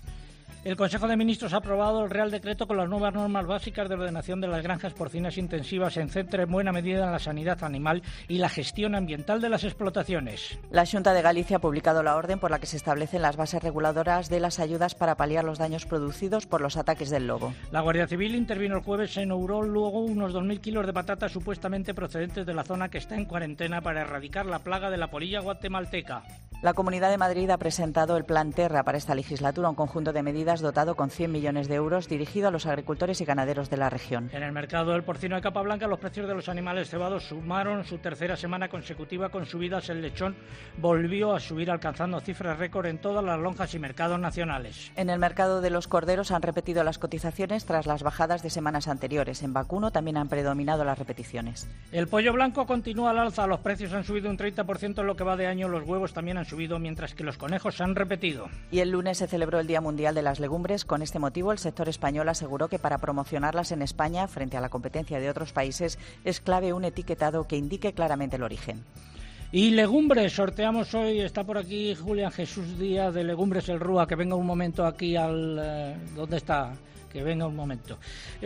Speaker 1: El Consejo de Ministros ha aprobado el Real Decreto con las nuevas normas básicas de ordenación de las granjas porcinas intensivas. Se centra en buena medida en la sanidad animal y la gestión ambiental de las explotaciones.
Speaker 6: La Xunta de Galicia ha publicado la orden por la que se establecen las bases reguladoras de las ayudas para paliar los daños producidos por los ataques del lobo.
Speaker 1: La Guardia Civil intervino el jueves en Ourol, luego unos dos mil kilos de patatas supuestamente procedentes de la zona que está en cuarentena para erradicar la plaga de la polilla guatemalteca.
Speaker 6: La Comunidad de Madrid ha presentado el Plan Terra para esta legislatura, un conjunto de medidas dotado con cien millones de euros dirigido a los agricultores y ganaderos de la región.
Speaker 1: En el mercado del porcino de capa blanca, los precios de los animales cebados sumaron su tercera semana consecutiva con subidas. El lechón volvió a subir, alcanzando cifras récord en todas las lonjas y mercados nacionales.
Speaker 6: En el mercado de los corderos han repetido las cotizaciones tras las bajadas de semanas anteriores. En vacuno también han predominado las repeticiones.
Speaker 1: El pollo blanco continúa al alza, los precios han subido un treinta por ciento en lo que va de año, los huevos también han subido, mientras que los conejos han repetido.
Speaker 6: Y el lunes se celebró el Día Mundial de las Legumbres. Con este motivo, el sector español aseguró que para promocionarlas en España, frente a la competencia de otros países, es clave un etiquetado que indique claramente el origen.
Speaker 1: Y legumbres, sorteamos hoy, está por aquí Julián Jesús Díaz de Legumbres El Rúa, que venga un momento aquí al... Eh, ¿dónde está? Que venga un momento.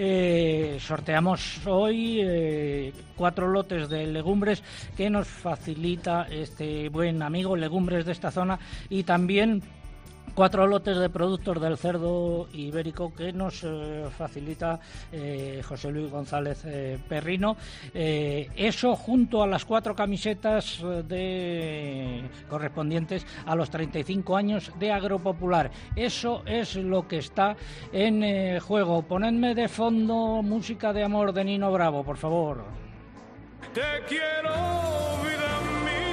Speaker 1: Eh, sorteamos hoy eh, cuatro lotes de legumbres que nos facilita este buen amigo Legumbres de esta zona, y también cuatro lotes de productos del cerdo ibérico que nos eh, facilita eh, José Luis González eh, Perrino. Eh, eso junto a las cuatro camisetas de correspondientes a los treinta y cinco años de Agropopular. Eso es lo que está en eh, juego. Ponedme de fondo música de amor de Nino Bravo, por favor.
Speaker 5: Te quiero, vida mía.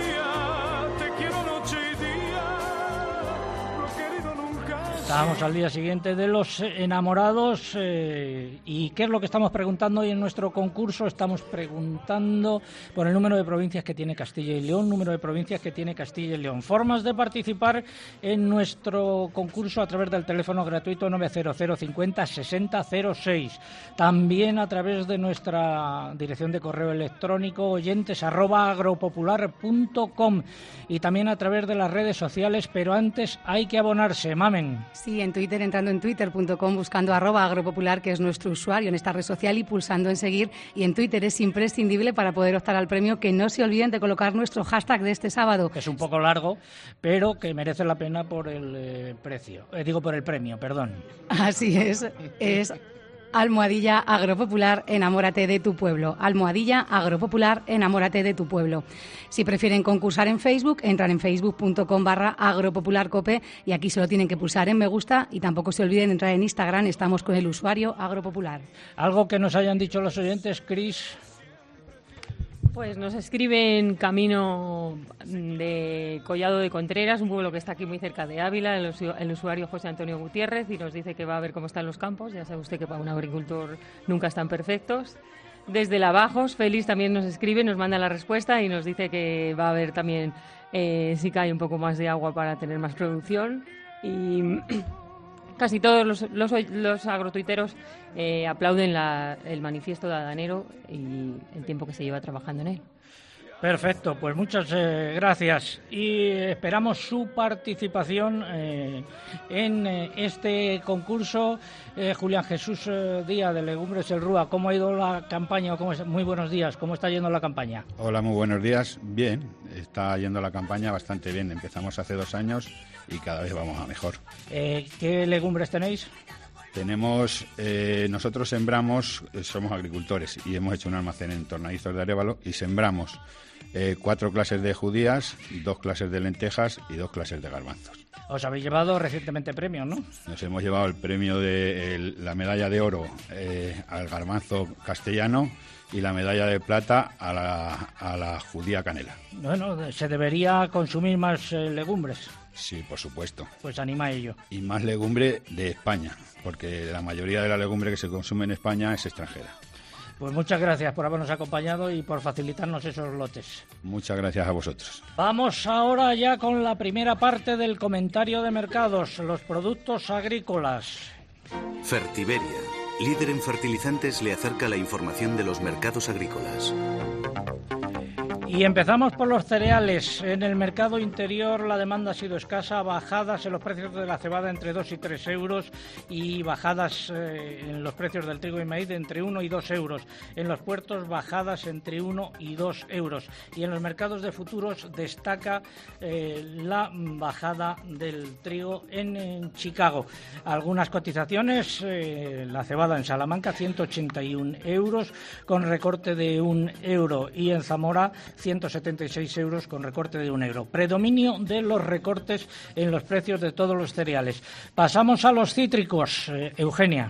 Speaker 1: Estábamos al día siguiente de los enamorados eh, y ¿qué es lo que estamos preguntando hoy en nuestro concurso? Estamos preguntando por el número de provincias que tiene Castilla y León, número de provincias que tiene Castilla y León. Formas de participar en nuestro concurso a través del teléfono gratuito nueve cero cero cincuenta sesenta cero seis. También a través de nuestra dirección de correo electrónico oyentes arroba agropopular punto com y también a través de las redes sociales, pero antes hay que abonarse, Mamen.
Speaker 4: Sí, en Twitter, entrando en twitter punto com, buscando arroba agropopular, que es nuestro usuario en esta red social, y pulsando en seguir. Y en Twitter es imprescindible para poder optar al premio, que no se olviden de colocar nuestro hashtag de este sábado.
Speaker 1: Es un poco largo, pero que merece la pena por el eh, precio. Eh, digo, por el premio, perdón.
Speaker 4: Así es, es almohadilla agropopular, enamórate de tu pueblo. Almohadilla agropopular, enamórate de tu pueblo. Si prefieren concursar en Facebook, entran en facebook punto com barra agropopularcope y aquí solo tienen que pulsar en me gusta, y tampoco se olviden de entrar en Instagram, estamos con el usuario agropopular.
Speaker 1: Algo que nos hayan dicho los oyentes, Cris.
Speaker 7: Pues nos escriben camino de Collado de Contreras, un pueblo que está aquí muy cerca de Ávila, el, usu- el usuario José Antonio Gutiérrez, y nos dice que va a ver cómo están los campos. Ya sabe usted que para un agricultor nunca están perfectos. Desde la Bajos, Félix también nos escribe, nos manda la respuesta y nos dice que va a ver también eh, si cae un poco más de agua para tener más producción. Y casi todos los, los, los agrotuiteros eh, aplauden la, el manifiesto de Adanero y el tiempo que se lleva trabajando en él.
Speaker 1: Perfecto, pues muchas eh, gracias y esperamos su participación eh, en eh, este concurso. Eh, Julián Jesús eh, Díaz de Legumbres El Rúa, ¿cómo ha ido la campaña? ¿Cómo es? Muy buenos días, ¿cómo está yendo la campaña?
Speaker 8: Hola, muy buenos días. Bien, está yendo la campaña bastante bien. Empezamos hace dos años y cada vez vamos a mejor.
Speaker 1: Eh, ¿Qué legumbres tenéis?
Speaker 8: Tenemos, eh, nosotros sembramos, eh, somos agricultores y hemos hecho un almacén en Tornadizos de Arévalo y sembramos eh, cuatro clases de judías, dos clases de lentejas y dos clases de garbanzos.
Speaker 1: Os habéis llevado recientemente premios, ¿no?
Speaker 8: Nos hemos llevado el premio de el, la medalla de oro eh, al garbanzo castellano y la medalla de plata a la, a la judía canela.
Speaker 1: Bueno, se debería consumir más eh, legumbres.
Speaker 8: Sí, por supuesto.
Speaker 1: Pues anima a ello.
Speaker 8: Y más legumbre de España, porque la mayoría de la legumbre que se consume en España es extranjera.
Speaker 1: Pues muchas gracias por habernos acompañado y por facilitarnos esos lotes.
Speaker 8: Muchas gracias a vosotros.
Speaker 1: Vamos ahora ya con la primera parte del comentario de mercados, los productos agrícolas.
Speaker 10: Fertiberia, líder en fertilizantes, le acerca la información de los mercados agrícolas.
Speaker 1: Y empezamos por los cereales. En el mercado interior la demanda ha sido escasa, bajadas en los precios de la cebada entre dos y tres euros y bajadas eh, en los precios del trigo y maíz de entre uno y dos euros. En los puertos bajadas entre uno y dos euros. Y en los mercados de futuros destaca eh, la bajada del trigo en, en Chicago. Algunas cotizaciones, eh, la cebada en Salamanca ciento ochenta y un euros con recorte de un euro y en Zamora ciento setenta y seis euros con recorte de un euro. Predominio de los recortes en los precios de todos los cereales. Pasamos a los cítricos. Eh, Eugenia.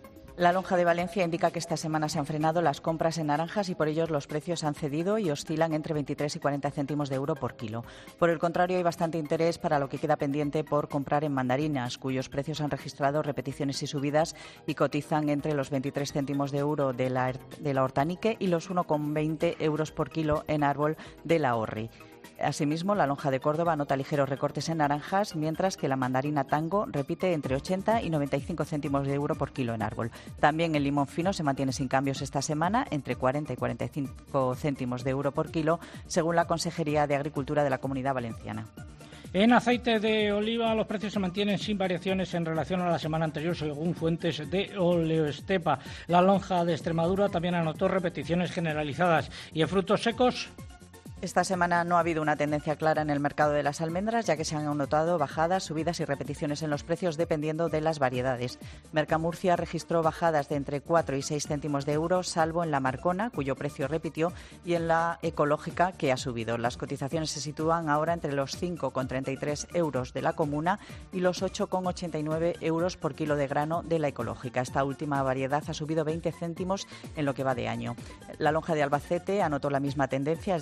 Speaker 6: La lonja de Valencia indica que esta semana se han frenado las compras en naranjas y por ello los precios han cedido y oscilan entre veintitrés y cuarenta céntimos de euro por kilo. Por el contrario, hay bastante interés para lo que queda pendiente por comprar en mandarinas, cuyos precios han registrado repeticiones y subidas y cotizan entre los veintitrés céntimos de euro de la, de la hortanique y los uno coma veinte euros por kilo en árbol de la horri. Asimismo, la lonja de Córdoba nota ligeros recortes en naranjas, mientras que la mandarina Tango repite entre ochenta y noventa y cinco céntimos de euro por kilo en árbol. También el limón fino se mantiene sin cambios esta semana, entre cuarenta y cuarenta y cinco céntimos de euro por kilo, según la Consejería de Agricultura de la Comunidad Valenciana.
Speaker 1: En aceite de oliva los precios se mantienen sin variaciones en relación a la semana anterior, según fuentes de Oleoestepa. La lonja de Extremadura también anotó repeticiones generalizadas. ¿Y en frutos secos?
Speaker 6: Esta semana no ha habido una tendencia clara en el mercado de las almendras, ya que se han notado bajadas, subidas y repeticiones en los precios dependiendo de las variedades. Mercamurcia registró bajadas de entre cuatro y seis céntimos de euro, salvo en la Marcona, cuyo precio repitió, y en la Ecológica, que ha subido. Las cotizaciones se sitúan ahora entre los cinco coma treinta y tres euros de la Comuna y los ocho coma ochenta y nueve euros por kilo de grano de la Ecológica. Esta última variedad ha subido veinte céntimos en lo que va de año. La lonja de Albacete anotó la misma tendencia, es decir, bajadas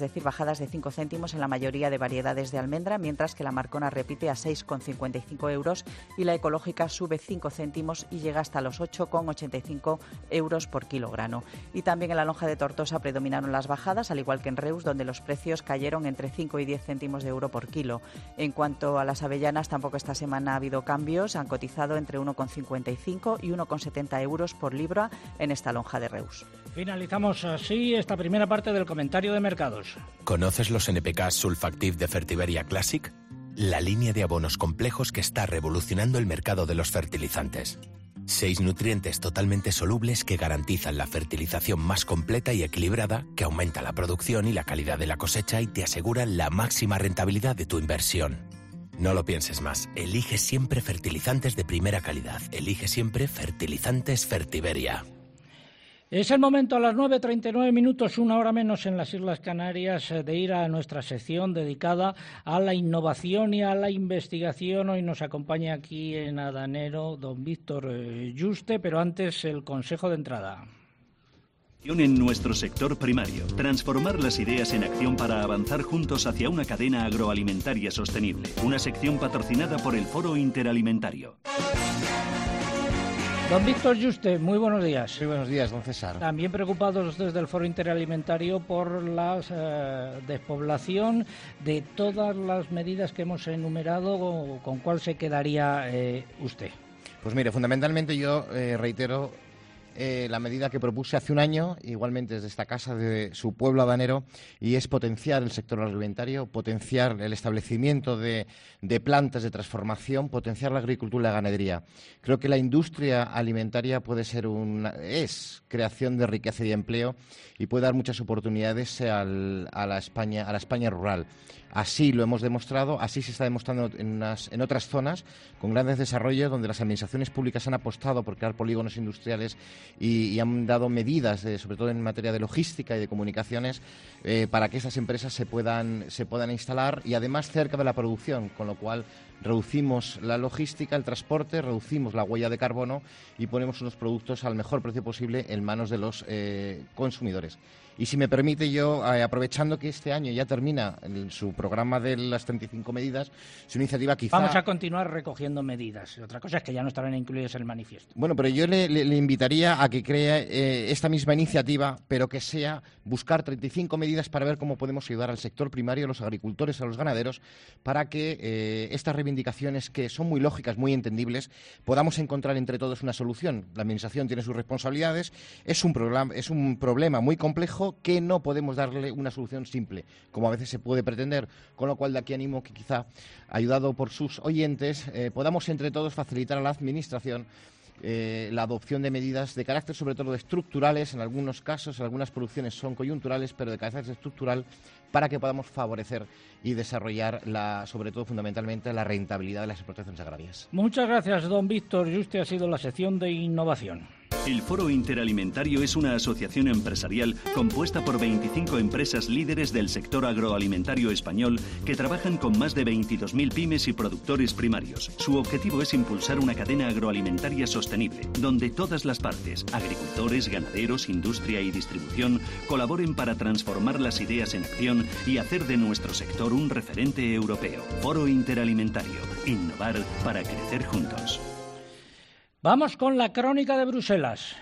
Speaker 6: rebajadas de cinco céntimos en la mayoría de variedades de almendra, mientras que la Marcona repite a seis con cincuenta y cinco euros y la ecológica sube cinco céntimos y llega hasta los ocho con ochenta y cinco euros por kilogramo. Y también en la lonja de Tortosa predominaron las bajadas, al igual que en Reus, donde los precios cayeron entre cinco y diez céntimos de euro por kilo. En cuanto a las avellanas, tampoco esta semana ha habido cambios, han cotizado entre uno con cincuenta y cinco y uno con setenta euros por libra en esta lonja de Reus.
Speaker 1: Finalizamos así esta primera parte del comentario de mercados.
Speaker 16: ¿Conoces los N P K Sulfactive de Fertiberia Classic? La línea de abonos complejos que está revolucionando el mercado de los fertilizantes. Seis nutrientes totalmente solubles que garantizan la fertilización más completa y equilibrada, que aumenta la producción y la calidad de la cosecha y te aseguran la máxima rentabilidad de tu inversión. No lo pienses más. Elige siempre fertilizantes de primera calidad. Elige siempre Fertilizantes Fertiberia.
Speaker 1: Es el momento, a las nueve treinta y nueve minutos, una hora menos en las Islas Canarias, de ir a nuestra sección dedicada a la innovación y a la investigación. Hoy nos acompaña aquí en Adanero don Víctor Yuste, pero antes el consejo de entrada.
Speaker 9: En nuestro sector primario, transformar las ideas en acción para avanzar juntos hacia una cadena agroalimentaria sostenible. Una sección patrocinada por el Foro Interalimentario.
Speaker 1: Don Víctor Yuste, muy buenos días.
Speaker 11: Muy buenos días, don César.
Speaker 1: También preocupados desde el Foro Interalimentario por la eh, despoblación, de todas las medidas que hemos enumerado, ¿con cuál se quedaría eh, usted?
Speaker 11: Pues mire, fundamentalmente yo eh, reitero eh, la medida que propuse hace un año, igualmente desde esta casa de su pueblo adanero, y es potenciar el sector agroalimentario, potenciar el establecimiento de, de plantas de transformación, potenciar la agricultura y la ganadería. Creo que la industria alimentaria puede ser una, es creación de riqueza y de empleo y puede dar muchas oportunidades al, a, la España, a la España rural. Así lo hemos demostrado, así se está demostrando en, unas, en otras zonas con grandes desarrollos donde las administraciones públicas han apostado por crear polígonos industriales y, y han dado medidas, de, sobre todo en materia de logística y de comunicaciones, eh, para que esas empresas se puedan, se puedan instalar y además cerca de la producción, con lo cual reducimos la logística, el transporte, reducimos la huella de carbono y ponemos unos productos al mejor precio posible en manos de los eh, consumidores. Y si me permite yo, eh, aprovechando que este año ya termina el, su programa de las treinta y cinco medidas, su iniciativa quizá...
Speaker 1: Vamos a continuar recogiendo medidas. Otra cosa es que ya no estarán incluidas en el manifiesto.
Speaker 11: Bueno, pero yo le, le, le invitaría a que cree eh, esta misma iniciativa, pero que sea buscar treinta y cinco medidas para ver cómo podemos ayudar al sector primario, a los agricultores, a los ganaderos, para que eh, estas reivindicaciones, que son muy lógicas, muy entendibles, podamos encontrar entre todos una solución. La Administración tiene sus responsabilidades, es un, programa, es un problema muy complejo que no podemos darle una solución simple, como a veces se puede pretender, con lo cual de aquí animo que quizá, ayudado por sus oyentes, eh, podamos entre todos facilitar a la Administración Eh, la adopción de medidas de carácter sobre todo estructurales, en algunos casos, algunas producciones son coyunturales, pero de carácter estructural, para que podamos favorecer y desarrollar, la, sobre todo fundamentalmente, la rentabilidad de las explotaciones agrarias.
Speaker 1: Muchas gracias, don Víctor. Y usted ha sido la sección de innovación.
Speaker 9: El Foro Interalimentario es una asociación empresarial compuesta por veinticinco empresas líderes del sector agroalimentario español que trabajan con más de veintidós mil pymes y productores primarios. Su objetivo es impulsar una cadena agroalimentaria sostenible, donde todas las partes, agricultores, ganaderos, industria y distribución, colaboren para transformar las ideas en acción y hacer de nuestro sector un referente europeo. Foro Interalimentario. Innovar para crecer juntos.
Speaker 1: Vamos con la crónica de Bruselas.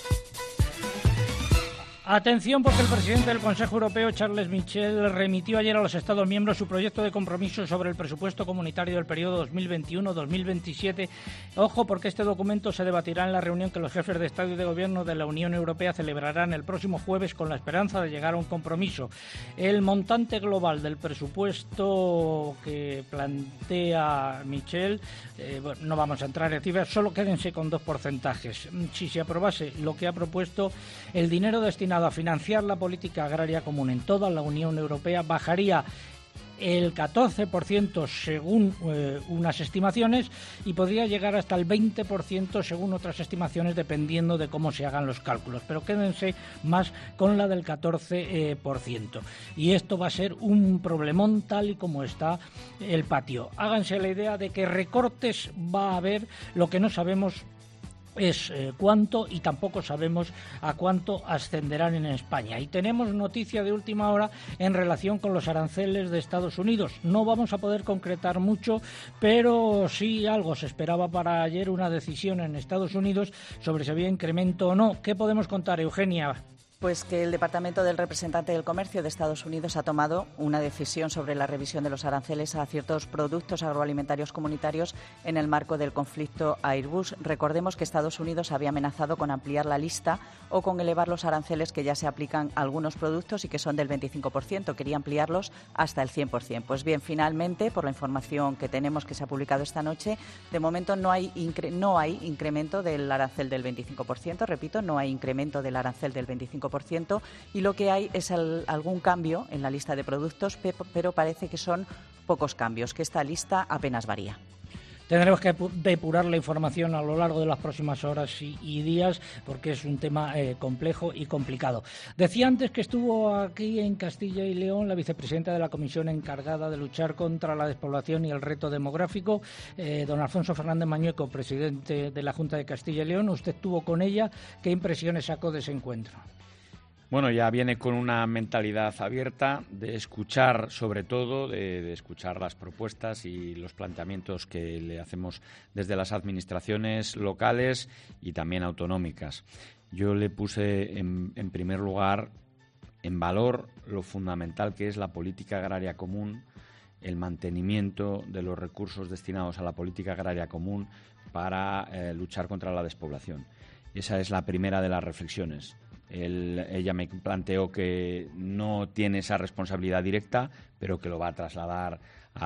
Speaker 1: Atención, porque el presidente del Consejo Europeo, Charles Michel, remitió ayer a los Estados miembros su proyecto de compromiso sobre el presupuesto comunitario del periodo dos mil veintiuno dos mil veintisiete. Ojo, porque este documento se debatirá en la reunión que los jefes de Estado y de Gobierno de la Unión Europea celebrarán el próximo jueves, con la esperanza de llegar a un compromiso. El montante global del presupuesto que plantea Michel, eh, bueno, no vamos a entrar en cifras, solo quédense con dos porcentajes. Si se aprobase lo que ha propuesto, el dinero destinado a financiar la política agraria común en toda la Unión Europea bajaría el catorce por ciento según eh, unas estimaciones y podría llegar hasta el veinte por ciento según otras estimaciones, dependiendo de cómo se hagan los cálculos, pero quédense más con la del catorce por ciento. Y esto va a ser un problemón tal y como está el patio. Háganse la idea de que recortes va a haber, lo que no sabemos es eh, cuánto, y tampoco sabemos a cuánto ascenderán en España. Y tenemos noticia de última hora en relación con los aranceles de Estados Unidos. No vamos a poder concretar mucho, pero sí algo. Se esperaba para ayer una decisión en Estados Unidos sobre si había incremento o no. ¿Qué podemos contar, Eugenia?
Speaker 6: Pues que el Departamento del Representante del Comercio de Estados Unidos ha tomado una decisión sobre la revisión de los aranceles a ciertos productos agroalimentarios comunitarios en el marco del conflicto Airbus. Recordemos que Estados Unidos había amenazado con ampliar la lista o con elevar los aranceles que ya se aplican a algunos productos y que son del veinticinco por ciento. Quería ampliarlos hasta el cien por ciento. Pues bien, finalmente, por la información que tenemos que se ha publicado esta noche, de momento no hay, incre- no hay incremento del arancel del veinticinco por ciento. Repito, no hay incremento del arancel del veinticinco por ciento, y lo que hay es el, algún cambio en la lista de productos, pe- pero parece que son pocos cambios, que esta lista apenas varía.
Speaker 1: Tendremos que depurar la información a lo largo de las próximas horas y, y días, porque es un tema eh, complejo y complicado. Decía antes que estuvo aquí en Castilla y León la vicepresidenta de la comisión encargada de luchar contra la despoblación y el reto demográfico, eh, don Alfonso Fernández Mañueco, presidente de la Junta de Castilla y León. Usted estuvo con ella. ¿Qué impresiones sacó de ese encuentro?
Speaker 13: Bueno, ya viene con una mentalidad abierta de escuchar, sobre todo, de, de escuchar las propuestas y los planteamientos que le hacemos desde las administraciones locales y también autonómicas. Yo le puse en, en primer lugar en valor lo fundamental que es la política agraria común, el mantenimiento de los recursos destinados a la política agraria común para eh, luchar contra la despoblación. Esa es la primera de las reflexiones. Él, ella me planteó que no tiene esa responsabilidad directa, pero que lo va a trasladar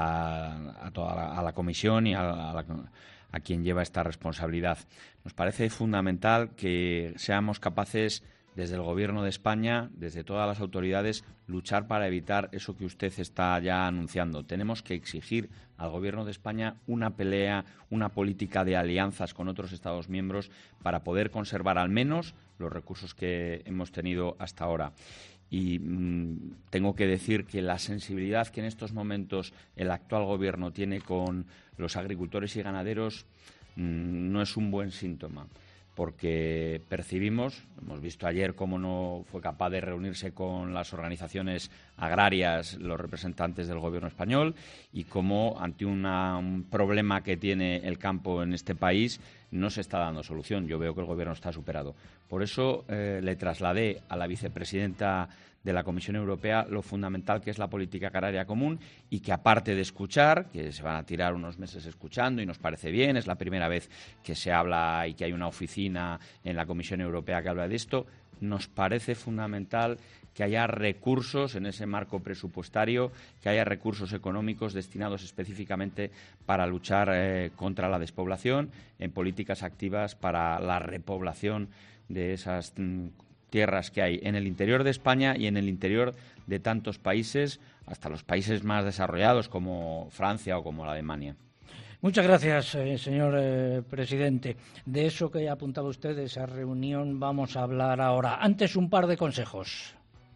Speaker 13: a, a toda la, a la comisión y a, a, la, a quien lleva esta responsabilidad. Nos parece fundamental que seamos capaces, desde el Gobierno de España, desde todas las autoridades, luchar para evitar eso que usted está ya anunciando. Tenemos que exigir al Gobierno de España una pelea, una política de alianzas con otros Estados miembros para poder conservar al menos los recursos que hemos tenido hasta ahora. Y mmm, tengo que decir que la sensibilidad que en estos momentos el actual Gobierno tiene con los agricultores y ganaderos mmm, no es un buen síntoma, porque percibimos, hemos visto ayer cómo no fue capaz de reunirse con las organizaciones agrarias, los representantes del Gobierno español, y cómo ante una, un problema que tiene el campo en este país no se está dando solución. Yo veo que el Gobierno está superado. Por eso eh, le trasladé a la vicepresidenta de la Comisión Europea lo fundamental que es la política agraria común, y que aparte de escuchar, que se van a tirar unos meses escuchando y nos parece bien, es la primera vez que se habla y que hay una oficina en la Comisión Europea que habla de esto, nos parece fundamental que haya recursos en ese marco presupuestario, que haya recursos económicos destinados específicamente para luchar eh, contra la despoblación, en políticas activas para la repoblación de esas mm, tierras que hay en el interior de España y en el interior de tantos países, hasta los países más desarrollados como Francia o como la Alemania.
Speaker 1: Muchas gracias, eh, señor eh, presidente. De eso que apuntaba usted, de esa reunión, vamos a hablar ahora. Antes, un par de consejos.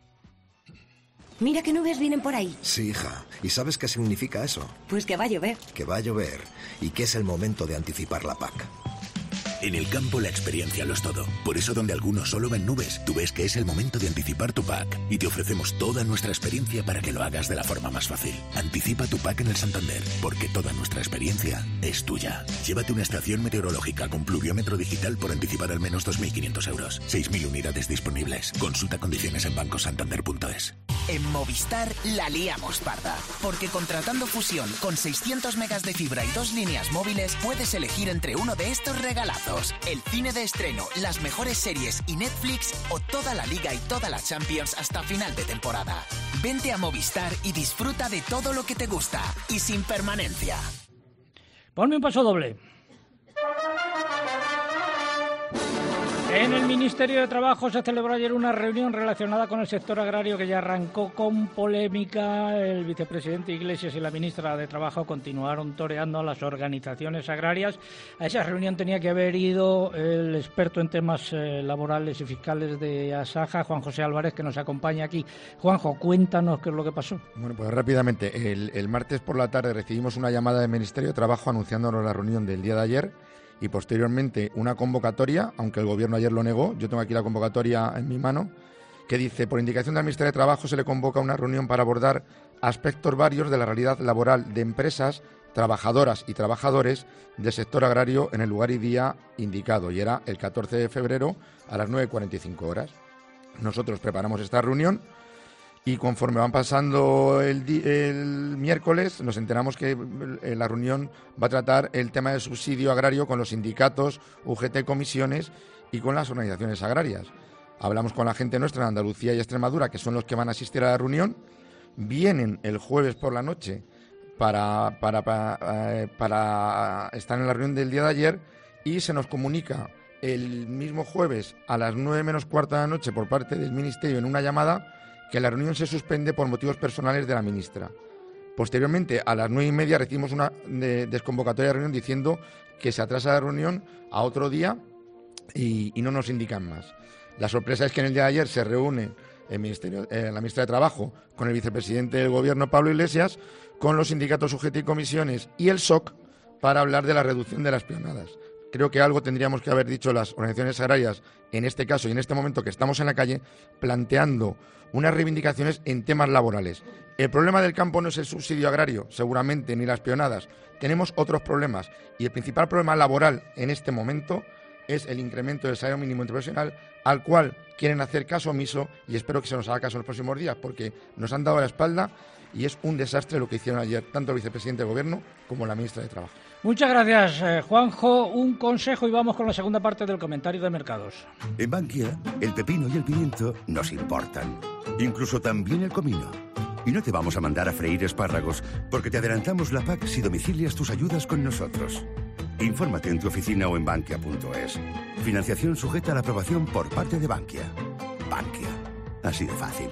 Speaker 14: Mira qué nubes vienen por ahí.
Speaker 15: Sí, hija. ¿Y sabes qué significa eso?
Speaker 14: Pues que va a llover.
Speaker 15: Que va a llover y que es el momento de anticipar la P A C.
Speaker 17: En el campo la experiencia lo es todo. Por eso donde algunos solo ven nubes, tú ves que es el momento de anticipar tu P A C. Y te ofrecemos toda nuestra experiencia para que lo hagas de la forma más fácil. Anticipa tu P A C en el Santander, porque toda nuestra experiencia es tuya. Llévate una estación meteorológica con pluviómetro digital por anticipar al menos dos mil quinientas euros. seis mil unidades disponibles. Consulta condiciones en banco santander punto es.
Speaker 18: En Movistar la liamos parda, porque contratando Fusión con seiscientos megas de fibra y dos líneas móviles puedes elegir entre uno de estos regalazos: el cine de estreno, las mejores series y Netflix, o toda la Liga y toda la Champions hasta final de temporada. Vente a Movistar y disfruta de todo lo que te gusta y sin permanencia.
Speaker 1: Ponme un paso doble. En el Ministerio de Trabajo se celebró ayer una reunión relacionada con el sector agrario que ya arrancó con polémica. El vicepresidente Iglesias y la ministra de Trabajo continuaron toreando a las organizaciones agrarias. A esa reunión tenía que haber ido el experto en temas eh, laborales y fiscales de Asaja, Juan José Álvarez, que nos acompaña aquí. Juanjo, cuéntanos qué es lo que pasó.
Speaker 25: Bueno, pues rápidamente. El, el martes por la tarde recibimos una llamada del Ministerio de Trabajo anunciándonos la reunión del día de ayer,
Speaker 12: y posteriormente una convocatoria, aunque el Gobierno ayer lo negó, yo tengo aquí la convocatoria en mi mano, que dice, por indicación del Ministerio de Trabajo se le convoca una reunión para abordar aspectos varios de la realidad laboral de empresas, trabajadoras y trabajadores del sector agrario en el lugar y día indicado, y era el catorce de febrero a las nueve cuarenta y cinco horas. Nosotros preparamos esta reunión y conforme van pasando el, el miércoles nos enteramos que la reunión va a tratar el tema del subsidio agrario con los sindicatos, U G T, comisiones y con las organizaciones agrarias. Hablamos con la gente nuestra en Andalucía y Extremadura, que son los que van a asistir a la reunión. Vienen el jueves por la noche para, para, para, eh, para estar en la reunión del día de ayer y se nos comunica el mismo jueves a las nueve menos cuarto de la noche por parte del Ministerio en una llamada que la reunión se suspende por motivos personales de la ministra. Posteriormente, a las nueve y media recibimos una de, desconvocatoria de reunión diciendo que se atrasa la reunión a otro día y, y no nos indican más. La sorpresa es que en el día de ayer se reúne el Ministerio, eh, la ministra de Trabajo con el vicepresidente del Gobierno, Pablo Iglesias, con los sindicatos U G T y comisiones y el S O C para hablar de la reducción de las peonadas. Creo que algo tendríamos que haber dicho las organizaciones agrarias en este caso y en este momento que estamos en la calle planteando unas reivindicaciones en temas laborales. El problema del campo no es el subsidio agrario, seguramente, ni las peonadas. Tenemos otros problemas y el principal problema laboral en este momento es el incremento del salario mínimo interprofesional, al cual quieren hacer caso omiso y espero que se nos haga caso en los próximos días porque nos han dado la espalda y es un desastre lo que hicieron ayer tanto el vicepresidente del Gobierno como la ministra de Trabajo.
Speaker 1: Muchas gracias, eh, Juanjo. Un consejo y vamos con la segunda parte del comentario de mercados.
Speaker 15: En Bankia, el pepino y el pimiento nos importan. Incluso también el comino. Y no te vamos a mandar a freír espárragos porque te adelantamos la P A C si domicilias tus ayudas con nosotros. Infórmate en tu oficina o en bankia punto es. Financiación sujeta a la aprobación por parte de Bankia. Bankia. Así de fácil.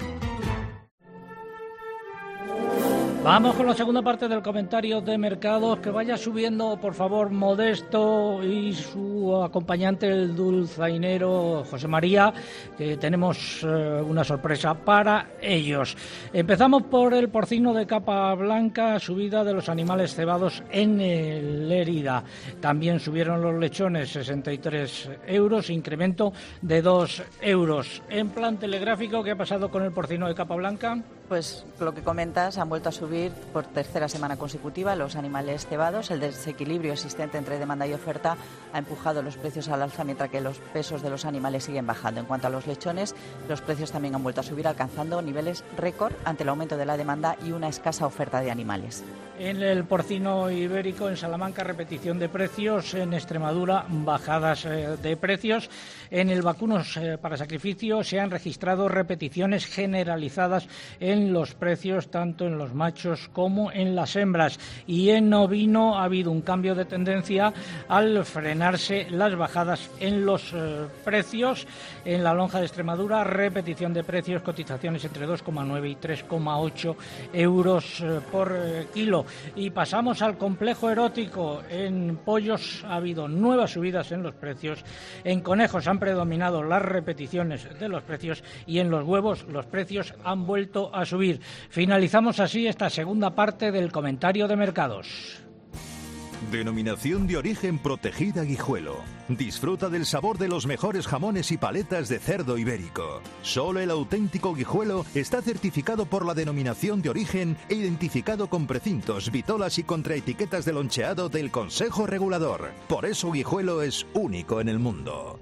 Speaker 1: Vamos con la segunda parte del comentario de mercados. Que vaya subiendo, por favor, Modesto y su acompañante, el dulzainero José María, que tenemos eh, una sorpresa para ellos. Empezamos por el porcino de capa blanca, subida de los animales cebados en Lérida. También subieron los lechones, sesenta y tres euros, incremento de dos euros. En plan telegráfico, ¿qué ha pasado con el porcino de capa blanca?
Speaker 6: Pues lo que comentas, han vuelto a subir por tercera semana consecutiva los animales cebados. El desequilibrio existente entre demanda y oferta ha empujado los precios al alza, mientras que los pesos de los animales siguen bajando. En cuanto a los lechones, los precios también han vuelto a subir, alcanzando niveles récord ante el aumento de la demanda y una escasa oferta de animales.
Speaker 1: En el porcino ibérico, en Salamanca, repetición de precios. En Extremadura, bajadas eh, de precios. En el vacunos eh, para sacrificio se han registrado repeticiones generalizadas en los precios, tanto en los machos como en las hembras. Y en ovino ha habido un cambio de tendencia al frenarse las bajadas en los eh, precios. En la lonja de Extremadura, repetición de precios, cotizaciones entre dos coma nueve y tres coma ocho euros eh, por eh, kilo. Y pasamos al complejo erótico. En pollos ha habido nuevas subidas en los precios. En conejos han predominado las repeticiones de los precios y en los huevos los precios han vuelto a subir. Finalizamos así esta segunda parte del comentario de mercados.
Speaker 19: Denominación de origen protegida Guijuelo. Disfruta del sabor de los mejores jamones y paletas de cerdo ibérico. Solo el auténtico Guijuelo está certificado por la denominación de origen e identificado con precintos, vitolas y contraetiquetas de loncheado del Consejo Regulador. Por eso Guijuelo es único en el mundo.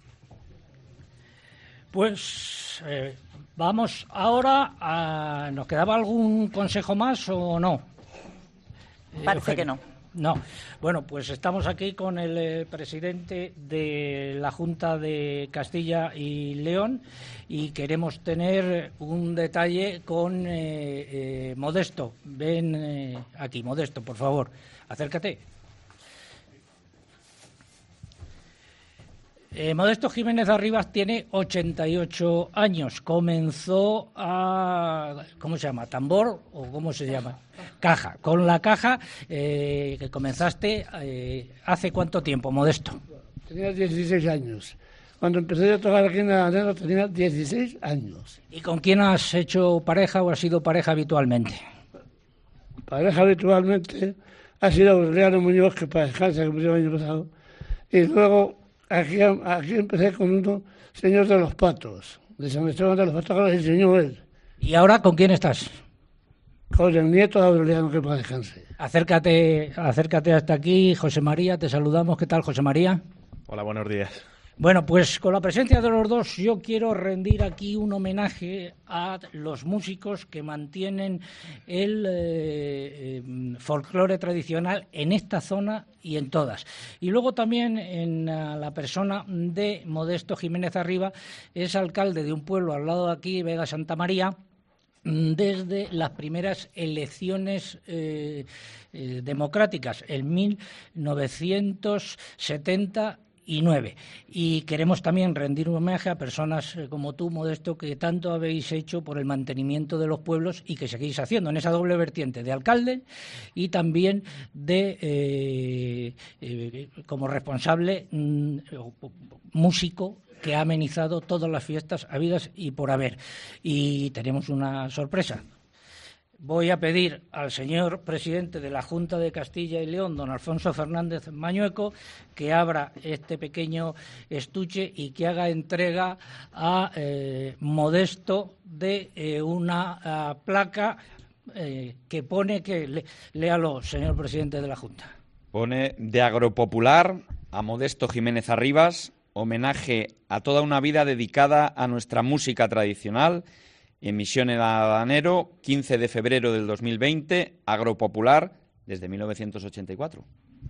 Speaker 1: Pues eh, vamos ahora a... ¿Nos quedaba algún consejo más o no?
Speaker 6: Parece que no.
Speaker 1: No. Bueno, pues estamos aquí con el eh, presidente de la Junta de Castilla y León y queremos tener un detalle con eh, eh, Modesto. Ven eh, aquí, Modesto, por favor, acércate. Eh, Modesto Jiménez Arribas tiene ochenta y ocho años. Comenzó a... ¿Cómo se llama? ¿Tambor o cómo se llama? Caja. Con la caja eh, que comenzaste, eh, ¿hace cuánto tiempo, Modesto?
Speaker 20: Tenía dieciséis años. Cuando empecé a tocar aquí en Granadero tenía dieciséis años.
Speaker 1: ¿Y con quién has hecho pareja o has sido pareja habitualmente?
Speaker 20: Pareja habitualmente ha sido Aureliano Muñoz, que para descansar, que murió el año pasado. Y luego aquí, aquí empecé con uno, Señor de los Patos, de San Esteban de los Patos, que lo enseñó él.
Speaker 1: ¿Y ahora con quién estás?
Speaker 20: Con el nieto de Aureliano, que para descanse.
Speaker 1: Acércate, acércate hasta aquí, José María, te saludamos. ¿Qué tal, José María?
Speaker 21: Hola, buenos días.
Speaker 1: Bueno, pues con la presencia de los dos yo quiero rendir aquí un homenaje a los músicos que mantienen el eh, eh, folclore tradicional en esta zona y en todas. Y luego también en uh, la persona de Modesto Jiménez Arriba, es alcalde de un pueblo al lado de aquí, Vega Santa María, desde las primeras elecciones eh, eh, democráticas en mil novecientos setenta y nueve. Y queremos también rendir un homenaje a personas eh, como tú, Modesto, que tanto habéis hecho por el mantenimiento de los pueblos y que seguís haciendo en esa doble vertiente de alcalde y también de eh, eh, como responsable mm, músico que ha amenizado todas las fiestas habidas y por haber. Y tenemos una sorpresa. Voy a pedir al señor presidente de la Junta de Castilla y León, don Alfonso Fernández Mañueco, que abra este pequeño estuche y que haga entrega a eh, Modesto de eh, una a, placa eh, que pone, que le, léalo, señor presidente de la Junta.
Speaker 13: Pone de Agropopular a Modesto Jiménez Arribas, homenaje a toda una vida dedicada a nuestra música tradicional. Emisión en Adanero, quince de febrero del dos mil veinte, Agropopular, desde mil novecientos ochenta y cuatro.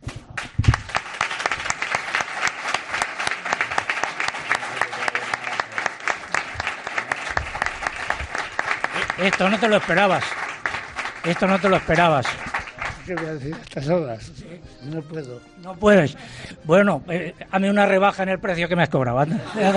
Speaker 1: Esto no te lo esperabas. Esto no te lo esperabas.
Speaker 20: ¿Qué voy a decir a estas horas? No puedo.
Speaker 1: No puedes. Bueno, eh, hazme una rebaja en el precio que me has cobrado. Anda.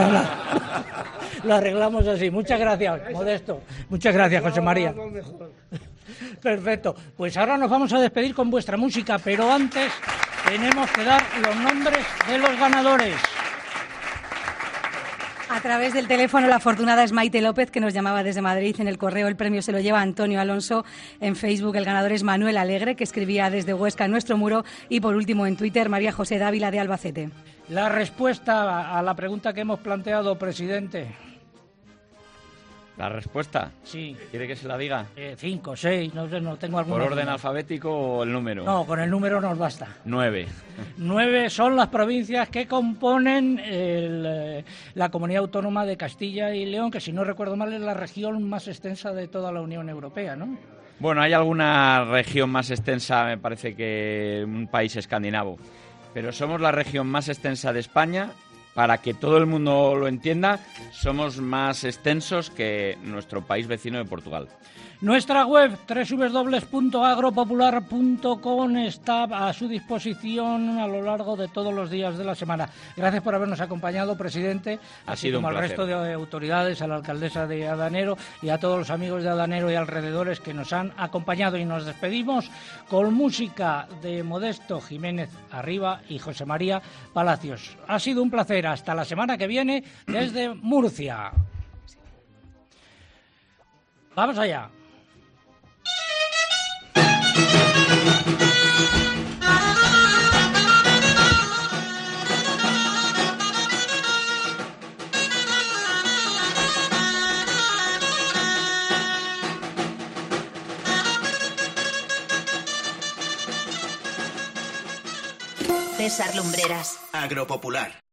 Speaker 1: Lo arreglamos así. Muchas gracias, Modesto. Muchas gracias, José María. Perfecto. Pues ahora nos vamos a despedir con vuestra música, pero antes tenemos que dar los nombres de los ganadores.
Speaker 4: A través del teléfono, la afortunada es Maite López, que nos llamaba desde Madrid. En el correo el premio se lo lleva Antonio Alonso. En Facebook el ganador es Manuel Alegre, que escribía desde Huesca en nuestro muro. Y por último en Twitter, María José Dávila de Albacete.
Speaker 1: La respuesta a la pregunta que hemos planteado, presidente.
Speaker 13: ¿La respuesta?
Speaker 1: Sí.
Speaker 13: ¿Quiere que se la diga?
Speaker 1: Eh, cinco, seis, no sé, no tengo alguna.
Speaker 13: ¿Por orden
Speaker 1: duda.
Speaker 13: alfabético o el número?
Speaker 1: No, con el número nos basta.
Speaker 13: Nueve.
Speaker 1: Nueve son las provincias que componen el, eh, la Comunidad Autónoma de Castilla y León, que si no recuerdo mal es la región más extensa de toda la Unión Europea, ¿no?
Speaker 13: Bueno, hay alguna región más extensa, me parece que un país escandinavo, pero somos la región más extensa de España. Para que todo el mundo lo entienda, somos más extensos que nuestro país vecino de Portugal.
Speaker 1: Nuestra web, doble u doble u doble u punto agropopular punto com, está a su disposición a lo largo de todos los días de la semana. Gracias por habernos acompañado, presidente.
Speaker 13: Ha
Speaker 1: así
Speaker 13: sido
Speaker 1: como
Speaker 13: un
Speaker 1: al
Speaker 13: placer.
Speaker 1: resto de autoridades, a la alcaldesa de Adanero y a todos los amigos de Adanero y alrededores que nos han acompañado. Y nos despedimos con música de Modesto Jiménez Arriba y José María Palacios. Ha sido un placer. Hasta la semana que viene desde Murcia. Vamos allá.
Speaker 2: César Lumbreras.
Speaker 3: Agropopular.